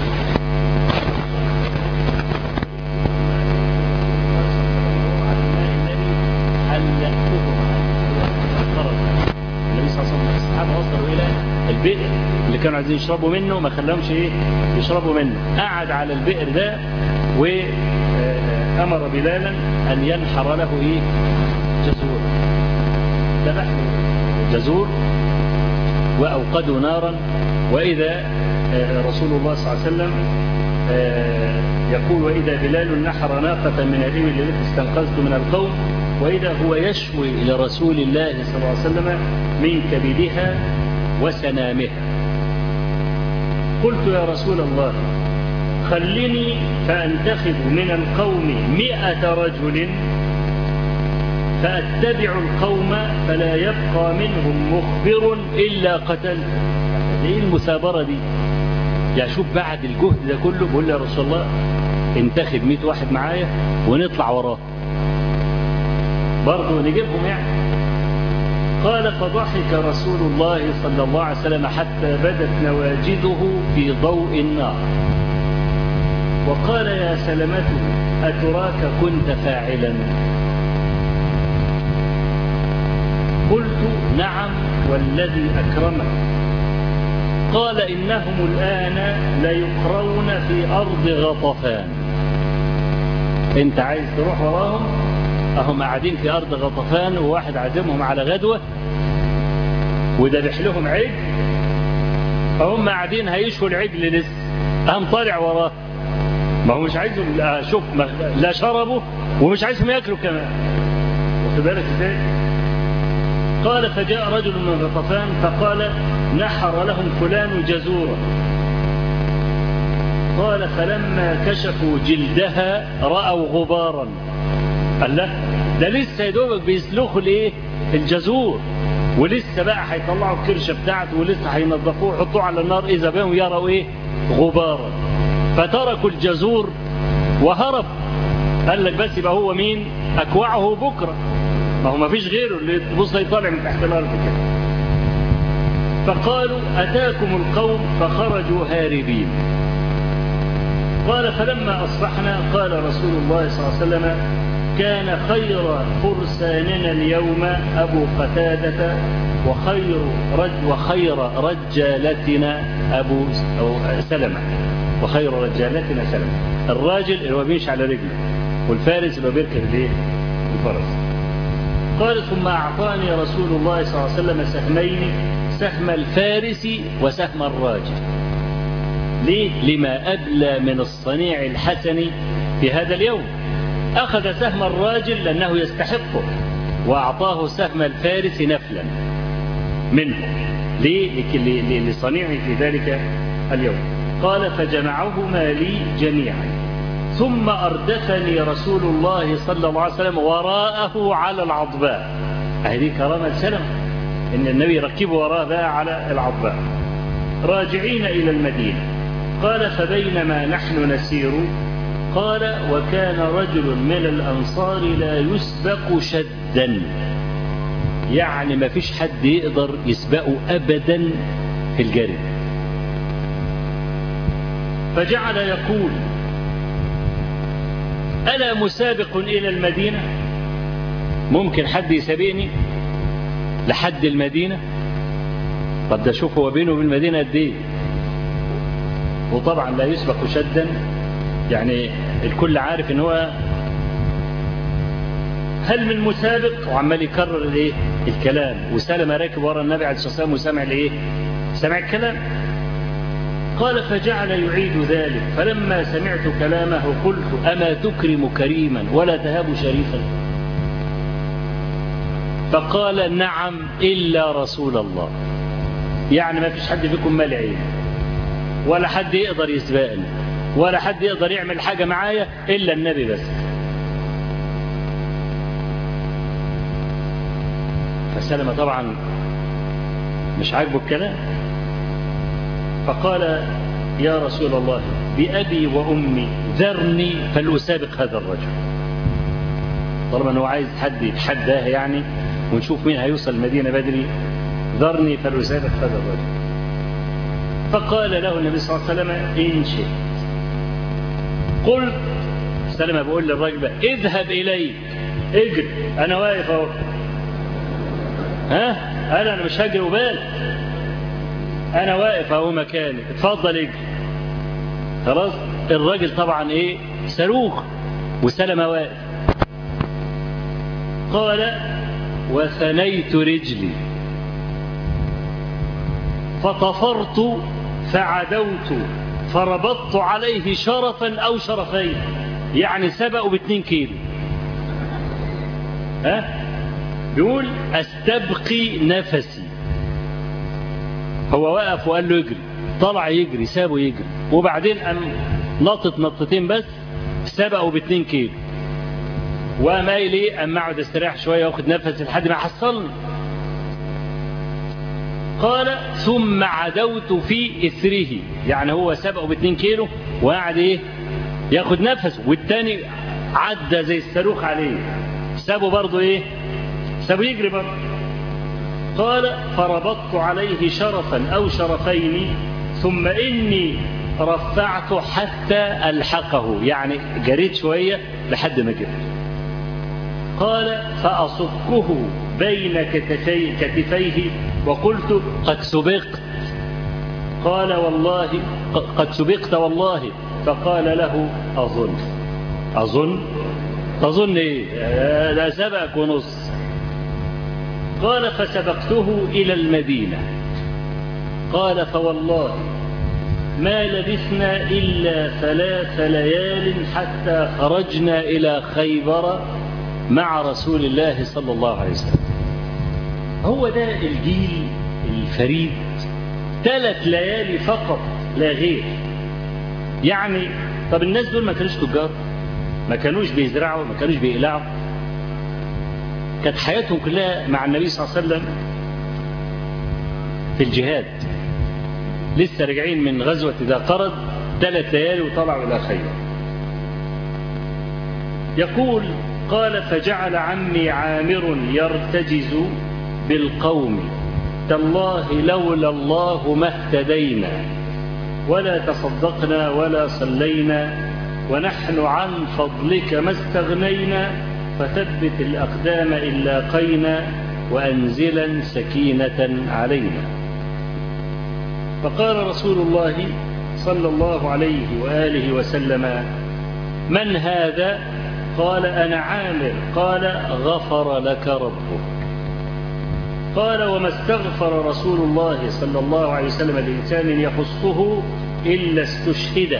البئر اللي كانوا عايزين يشربوا منه ما خلاهمش ايه يشربوا منه. قعد على البئر ده وامر بلالا ان ينحر له ايه جزور، ذبح له جزور واوقدوا نارا. واذا رسول الله صلى الله عليه وسلم يقول واذا بلال نحر ناقة من الابل التي استنقذت من القوم، واذا هو يشوي الى رسول الله صلى الله عليه وسلم من كبدها وسنامها. قلت يا رسول الله خلني فأنتخب من القوم مئة رجل فأتبع القوم فلا يبقى منهم مخبر إلا قتلت. ايه المثابرة دي؟ يعني شوف بعد الجهد ده كله بقول يا رسول الله انتخب مئة واحد معايا ونطلع وراه برضه نجيبهم يعني. قال فضحك رسول الله صلى الله عليه وسلم حتى بدت نواجذه في ضوء النار وقال يا سلمة أتراك كنت فاعلا؟ قلت نعم والذي أكرمك. قال إنهم الآن ليقرون في أرض غطفان. أنت عايز تروح وراهم؟ أهم قاعدين في أرض غطفان وواحد عازمهم على غدوة وذبح لهم عجل، فهم قاعدين هيشوا العجل لسه، أهم طالع وراه ما هو مش عايزهم شوف لا شربوا ومش عايزهم ياكلوا كمان. واخد بالك ازاي؟ قال فجاء رجل من غطفان فقال نحر لهم فلان جزورا. قال فلما كشفوا جلدها رأوا غبارا. قال له ده لسه يدوبك بيسلخوا الايه الجزور ولسه بقى هيطلعوا الكرشه بتاعته ولسه هينظفوه ويحطوه على النار، اذا بهم يروا ايه غبارا فتركوا الجزور وهرب. قال لك بس يبقى هو مين اكوعه بكره، ما هو ما فيش غيره اللي تبص يطلع من تحت الارض كده. فقالوا اتاكم القوم فخرجوا هاربين. قال فلما اصبحنا قال رسول الله صلى الله عليه وسلم كان خير فرساننا اليوم أبو قتادة وخير رج وخير رجالتنا أبو سلمة وخير رجالتنا سلمة. الراجل اللي هو بيمشي على رجله والفارس اللي هو بيركب الايه الفرس. قال ثم أعطاني رسول الله صلى الله عليه وسلم سهمين، سهم الفارس وسهم الراجل. ليه؟ لما أبلى من الصنيع الحسن في هذا اليوم. أخذ سهم الراجل لأنه يستحقه وأعطاه سهم الفارس نفلا منه لصنيعه في ذلك اليوم. قال فجمعهما لي جميعا ثم أردفني رسول الله صلى الله عليه وسلم وراءه على العضباء. هذه كرامة سلم إن النبي ركبه وراء بقى على العضباء راجعين إلى المدينة. قال فبينما نحن نسير قال وكان رجل من الأنصار لا يسبق شدا، يعني ما فيش حد يقدر يسبقه أبدا في الجري. فجعل يقول ألا مسابق إلى المدينة؟ ممكن حد يسابقني لحد المدينة؟ طب ده شوف هو بينه وبين المدينة قد ايه، وطبعا لا يسبق شدا، يعني الكل عارف ان هو هل من مسابق، وعمال يكرر الايه الكلام. وسلم راكب ورا النبي عليه الصلاه والسلام وسمع الايه سمع الكلام. قال فجعل يعيد ذلك، فلما سمعت كلامه قلت اما تكرم كريما ولا تهاب شريفا؟ فقال نعم الا رسول الله، يعني ما فيش حد فيكم مال عين، ولا حد يقدر يسبقني، ولا حد يقدر يعمل حاجه معايا الا النبي بس. فسلمة طبعا مش عاجبه الكلام، فقال يا رسول الله بأبي وأمي ذرني فلأسابق هذا الرجل. طالما أنه عايز حد يتحداه يعني ونشوف مين هيوصل المدينة بدري، ذرني فلأسابق هذا الرجل. فقال له النبي صلى الله عليه وسلم إن شئت. قلت سلمة بقول للراجل اذهب إلي، اجري، أنا واقف أهو، ها انا انا مش هجري وبال، انا واقف اهو مكاني، اتفضل اجري. خلاص الراجل طبعا ايه صاروخ، وسلمة واقف. قال وثنيت رجلي فطفرت فعدوت فربطت عليه شرفا او شرفين، يعني سبقوا باتنين كيلو. ها بيقول استبقي نفسي. هو وقف وقال له يجري، طلع يجري، سابه يجري، وبعدين قام نطت نطتين بس سبقوا باتنين كيلو. وقام قايل ايه، قام اقعد استريح شويه واخد نفسي لحد ما حصلني. قال ثم عدوت في اثره، يعني هو سبقوا باتنين كيلو وقعد ايه ياخد نفسه، والتاني عدى زي الصاروخ عليه، سابه برضه ايه سابه يجري برضه. قال فربطت عليه شرفا أو شرفين ثم إني رفعت حتى ألحقه، يعني جريت شوية لحد ما جريت. قال فأصكه بين كتفي كتفيه وقلت قد سبقت. قال والله قد سبقت والله. فقال له أظن أظن تظن إيه، لا سبقك ونص. قال فسبقته إلى المدينة. قال فوالله ما لبثنا إلا ثلاث ليال حتى خرجنا إلى خيبر مع رسول الله صلى الله عليه وسلم. هو ده الجيل الفريد، ثلاث ليالي فقط لا غير. يعني طب الناس دول ما كانوش تجار، ما كانوش بيزرعوا، ما كانوش بيقلعوا، كانت حياتهم كلها مع النبي صلى الله عليه وسلم في الجهاد. لسه راجعين من غزوة ذا قرد، ثلاث ليالي وطلعوا إلى خيبر. يقول قال فجعل عمي عامر يرتجز بالقوم تالله لولا الله ما اهتدينا ولا تصدقنا ولا صلينا ونحن عن فضلك ما استغنينا فثبت الأقدام إن لاقينا وأنزلا سكينة علينا. فقال رسول الله صلى الله عليه وآله وسلم من هذا؟ قال أنا عامر. قال غفر لك ربك. قال وما استغفر رسول الله صلى الله عليه وسلم لإنسان يخصه إلا استشهد.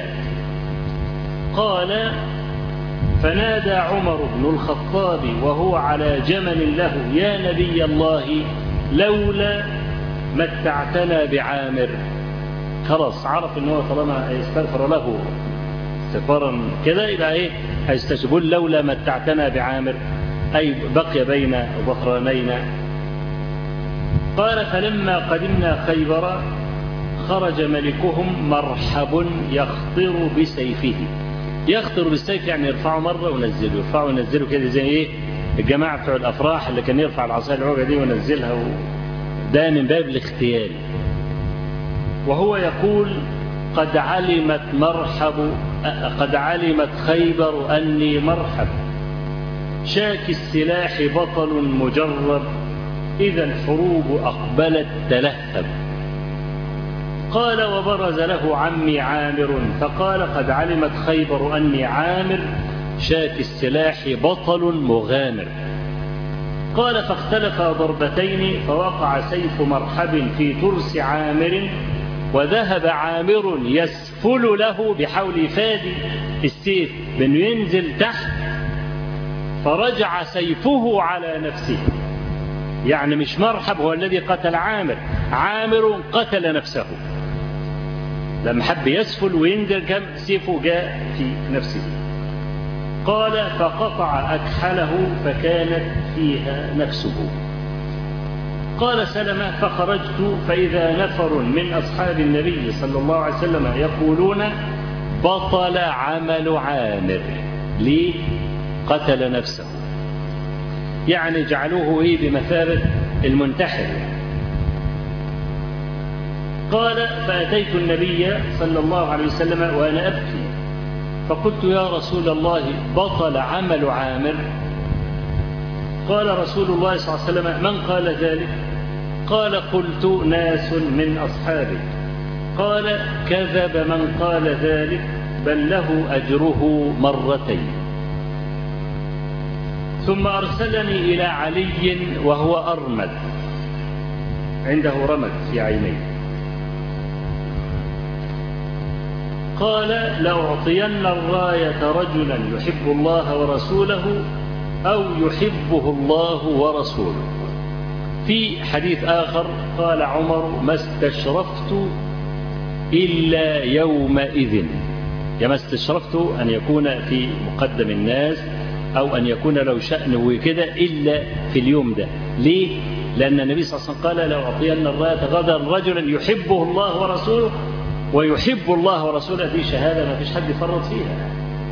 قال فنادى عمر بن الخطاب وهو على جمل له يا نبي الله لولا متعتنا بعامر. خلاص عرف ان هو طالما هيستغفر له استغفارا كده يبقى ايه هيستشهد لولا متعتنا بعامر، اي بقي بين ظهرانينا. قال فلما قدمنا خيبر خرج ملكهم مرحب يخطر بسيفه. يخطر بالسيف يعني يرفعه مرة ونزله، يرفعه ونزله كده زي ايه الجماعة بتوع الافراح اللي كان يرفع العصاية العوجة دي ونزلها، و... ده من باب الاختيار. وهو يقول قد علمت مرحب قد علمت خيبر أني مرحب شاك السلاح بطل مجرب إذا الحروب أقبلت تلهب. قال وبرز له عمي عامر فقال قد علمت خيبر أني عامر شاك السلاح بطل مغامر. قال فاختلف ضربتين فوقع سيف مرحب في ترس عامر وذهب عامر يسفل له بحول فادي السيف بأنه ينزل تحت فرجع سيفه على نفسه. يعني مش مرحب هو الذي قتل عامر، عامر قتل نفسه لما حب يسفل وينزل كم سيفه جاء في نفسه. قال فقطع أكحله فكانت فيها نفسه. قال سلمة فخرجت فإذا نفر من أصحاب النبي صلى الله عليه وسلم يقولون بطل عمل عامر. ليه؟ قتل نفسه، يعني جعلوه إيه بمثابة المنتحر. قال فأتيت النبي صلى الله عليه وسلم وأنا أبكي فقلت يا رسول الله بطل عمل عامر؟ قال رسول الله صلى الله عليه وسلم من قال ذلك؟ قال قلت ناس من أصحابه. قال كذب من قال ذلك بل له أجره مرتين. ثم أرسلني إلى علي وهو أرمد عنده رمد في عينيه. قال لأعطين الراية رجلا يحب الله ورسوله أو يحبه الله ورسوله. في حديث آخر قال عمر ما استشرفت إلا يومئذ، كما استشرفت أن يكون في مقدم الناس أو أن يكون له شأن وكده إلا في اليوم ده. ليه؟ لأن النبي صلى الله عليه وسلم قال لأعطين الراية غدا رجلا يحبه الله ورسوله ويحب الله ورسوله. دي شهادة ما فيش حد يفرط فيها.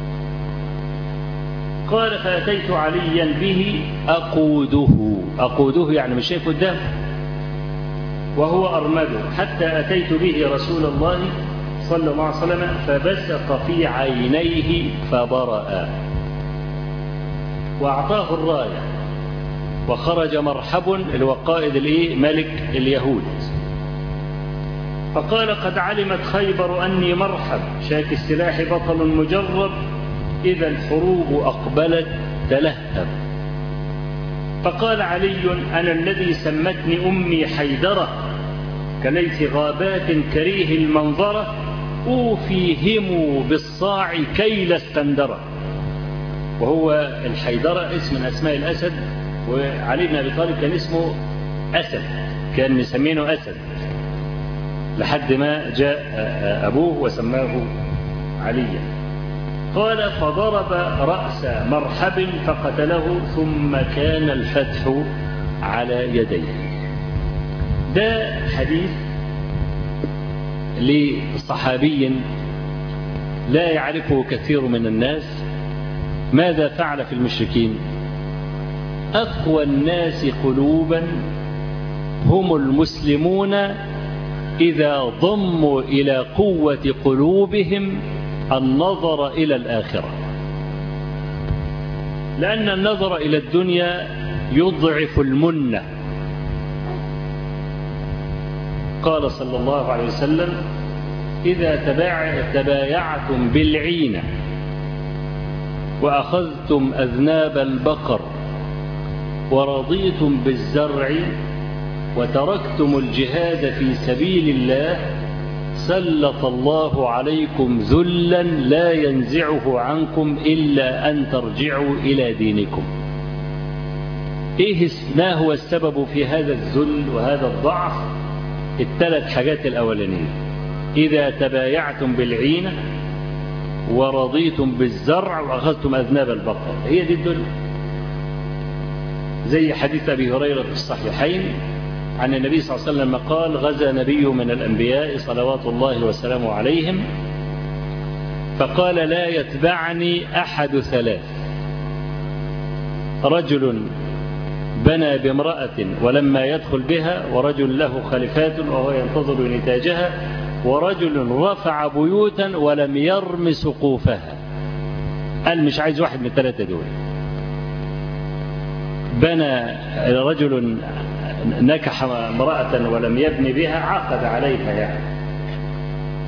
قال فأتيت عليا به أقوده، أقوده يعني مش شايف قدامه وهو أرمده، حتى أتيت به رسول الله صلى الله عليه وسلم فبسق في عينيه فبرأ وأعطاه الراية وخرج مرحب الوقائد الإيه ملك اليهود. فقال قد علمت خيبر أني مرحب شاك السلاح بطل مجرب إذا الحروب أقبلت تلهب. فقال علي أنا الذي سمتني أمي حيدرة كليث غابات كريه المنظرة أوفيهم بالصاع كيل اسكندرة. وهو الحيدرة اسم من أسماء الأسد، وعلي بن أبي طالب كان اسمه أسد، كان مسمينه أسد لحد ما جاء أبوه وسماه عليا. قال فضرب رأس مرحب فقتله ثم كان الفتح على يديه. ده حديث لصحابي لا يعرفه كثير من الناس. ماذا فعل في المشركين؟ أقوى الناس قلوبا هم المسلمون إذا ضموا إلى قوة قلوبهم النظر إلى الآخرة، لأن النظر إلى الدنيا يضعف المنة. قال صلى الله عليه وسلم إذا تبايعتم بالعينة وأخذتم أذناب البقر ورضيتم بالزرع وتركتم الجهاد في سبيل الله سلط الله عليكم ذلا لا ينزعه عنكم إلا أن ترجعوا إلى دينكم. إيه ما هو السبب في هذا الذل وهذا الضعف؟ الثلاث حاجات الأولانية: إذا تبايعتم بالعينة ورضيتم بالزرع وأخذتم أذناب البقر. هي دي الدنيا. زي حديث أبي هريرة في الصحيحين عن النبي صلى الله عليه وسلم قال غزا نبي من الأنبياء صلوات الله وسلامه عليهم فقال لا يتبعني أحد ثلاث: رجل بنى بامرأة ولما يدخل بها، ورجل له خلفات وهو ينتظر نتاجها، ورجل رفع بيوتا ولم يرم سقوفها. قال مش عايز واحد من الثلاثة دول. بنى رجل نكح امرأة ولم يبني بها، عقد عليها يعني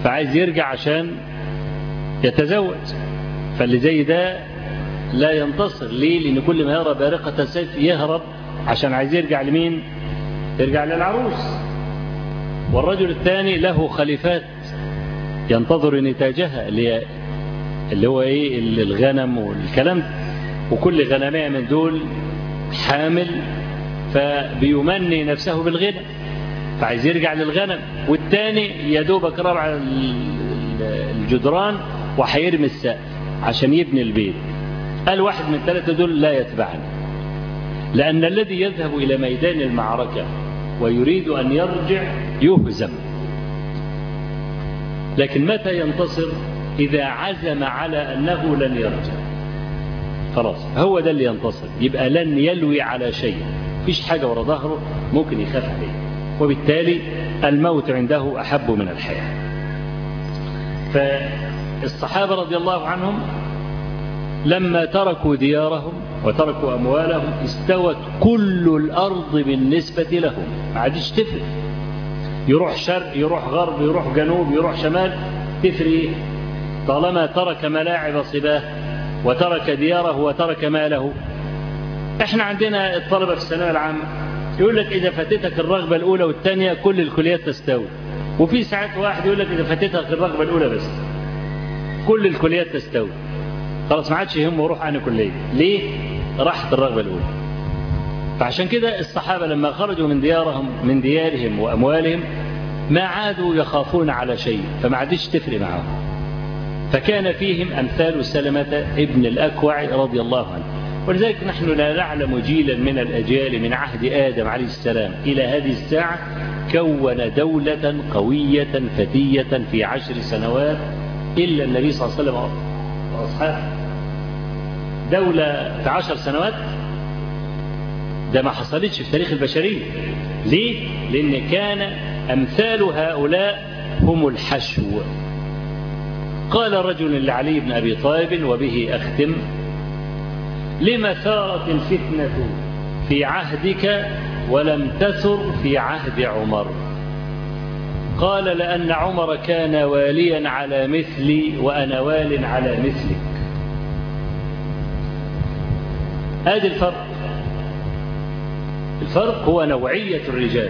فعايز يرجع عشان يتزوج. فاللي زي ده لا ينتصر. ليه؟ لأن كل ما يرى بارقة السيف يهرب عشان عايز يرجع لمين؟ يرجع للعروس. والرجل الثاني له خليفات ينتظر نتاجها اللي اللي هو ايه؟ الغنم والكلام، وكل غنمية من دول حامل فبيمني نفسه بالغنى، فعايز يرجع للغنم. والثاني يا دوبك رفع الجدران وهيرمي السقف عشان يبني البيت. قال واحد من الثلاثة دول لا يتبعني، لأن الذي يذهب إلى ميدان المعركة ويريد أن يرجع يهزم، لكن متى ينتصر؟ إذا عزم على أنه لن يرجع. خلاص هو ده اللي ينتصر، يبقى لن يلوي على شيء، فيش حاجة ورا ظهره ممكن يخاف عليه، وبالتالي الموت عنده أحب من الحياة. فالصحابة رضي الله عنهم لما تركوا ديارهم وتركوا أموالهم استوت كل الأرض بالنسبة لهم، ما عادش تفرق، يروح شرق يروح غرب يروح جنوب يروح شمال، تفرق طالما ترك ملاعب صباه وترك دياره وترك ماله. احنا عندنا الطلبة في الثانوية العامة يقول لك إذا فاتتك الرغبة الأولى والثانية كل الكليات تستوي، وفي ساعات واحد يقول لك إذا فاتتك الرغبة الأولى بس كل الكليات تستوي. خلاص ما عادش يهمه يروح عن كلية، ليه؟ راحت الرغبة الأولى. فعشان كده الصحابة لما خرجوا من ديارهم من ديارهم وأموالهم ما عادوا يخافون على شيء، فما عادش تفرق معهم. فكان فيهم أمثال سلمة ابن الأكوع رضي الله عنه. ولذلك نحن لا نعلم جيلا من الأجيال من عهد آدم عليه السلام إلى هذه الساعة كون دولة قوية فتية في عشر سنوات إلا النبي صلى الله عليه وسلم وأصحابه. دولة في عشر سنوات ده ما حصلتش في تاريخ البشرية. ليه؟ لأن كان أمثال هؤلاء هم الحشو. قال رجل لعلي بن أبي طالب وبه أختم: لما ثارت الفتنة في عهدك ولم تثر في عهد عمر؟ قال: لأن عمر كان واليا على مثلي وأنا وال على مثلك. هذا الفرق. الفرق هو نوعية الرجال،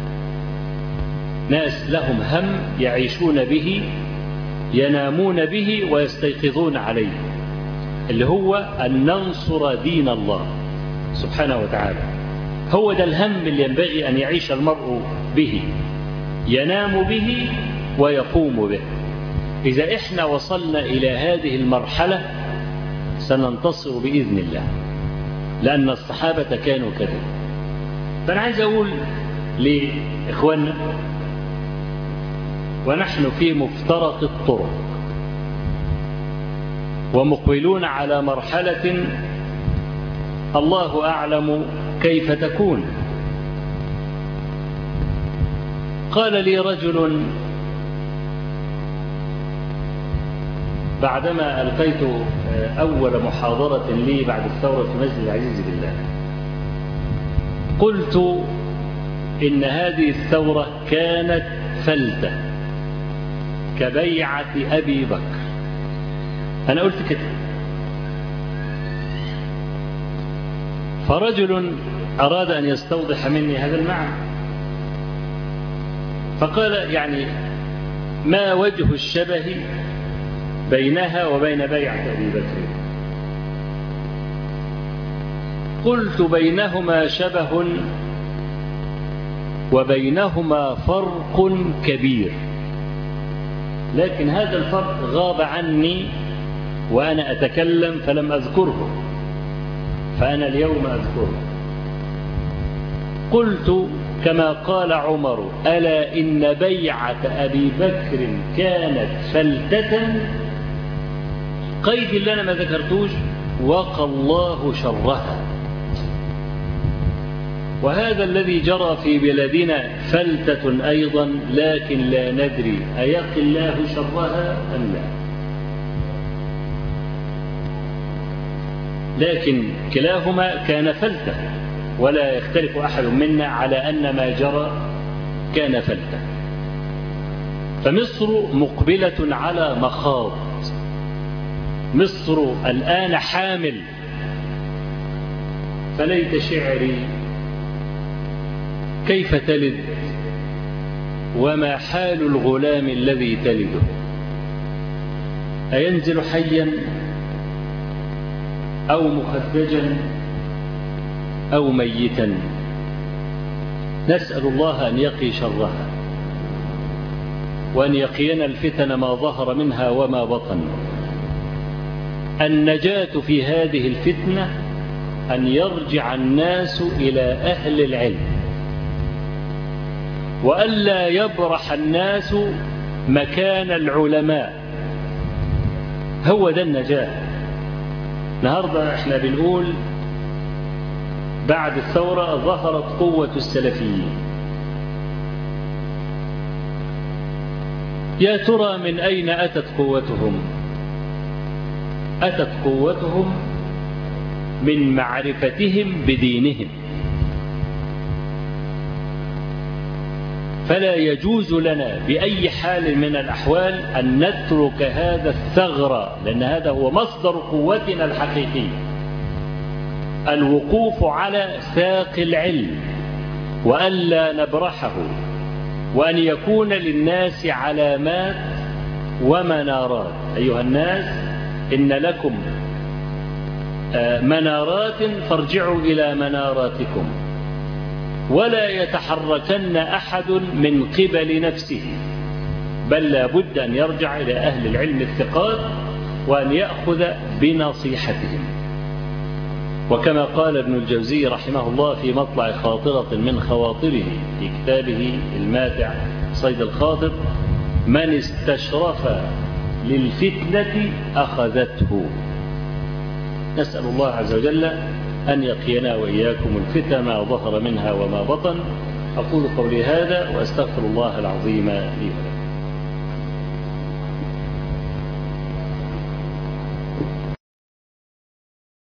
ناس لهم هم يعيشون به ينامون به ويستيقظون عليه، اللي هو أن ننصر دين الله سبحانه وتعالى. هو ده الهم اللي ينبغي أن يعيش المرء به، ينام به ويقوم به. إذا إحنا وصلنا إلى هذه المرحلة سننتصر بإذن الله، لأن الصحابة كانوا كذا. فأنا عايز أقول لإخواننا ونحن في مفترق الطرق ومقبلون على مرحلة الله أعلم كيف تكون. قال لي رجل بعدما ألقيت أول محاضرة لي بعد الثورة في مسجد العزيز بالله، قلت إن هذه الثورة كانت فلتة كبيعة أبي بكر. أنا قلت كده. فرجل أراد أن يستوضح مني هذا المعنى، فقال: يعني ما وجه الشبه بينها وبين بيعة أبي بكر؟ قلت: بينهما شبه وبينهما فرق كبير، لكن هذا الفرق غاب عني وأنا أتكلم فلم أذكره، فأنا اليوم أذكره. قلت: كما قال عمر: ألا إن بيعة أبي بكر كانت فلتة، قيد اللي أنا ما ذكرتوش وقى الله شرها. وهذا الذي جرى في بلادنا فلتة أيضا، لكن لا ندري أيقي الله شرها أم لا. لكن كلاهما كان فلتة، ولا يختلف أحد منا على أن ما جرى كان فلتة. فمصر مقبلة على مخاض، مصر الآن حامل. فليت شعري كيف تلد وما حال الغلام الذي تلده، أينزل حيا أو مخدجا أو ميتا؟ نسأل الله أن يقي شرها وأن يقينا الفتن ما ظهر منها وما بطن. النجاة في هذه الفتنة أن يرجع الناس إلى أهل العلم، وألا يبرح الناس مكان العلماء. هو ده النجاة. النهاردة احنا بنقول بعد الثورة ظهرت قوة السلفيين. يا ترى من أين أتت قوتهم؟ أتت قوتهم من معرفتهم بدينهم. فلا يجوز لنا بأي حال من الأحوال أن نترك هذا الثغر، لأن هذا هو مصدر قوتنا الحقيقي، الوقوف على ساق العلم وألا نبرحه، وأن يكون للناس علامات ومنارات. أيها الناس إن لكم منارات فارجعوا إلى مناراتكم، ولا يتحركن أحد من قبل نفسه، بل لا بد أن يرجع إلى أهل العلم الثقات وأن يأخذ بنصيحتهم. وكما قال ابن الجوزي رحمه الله في مطلع خاطرة من خواطره في كتابه الماتع صيد الخاطر: من استشرف للفتنة أخذته. نسأل الله عز وجل أن يقينا وإياكم الفتن ما ظهر منها وما بطن. أقول قولي هذا وأستغفر الله العظيم لي ولكم.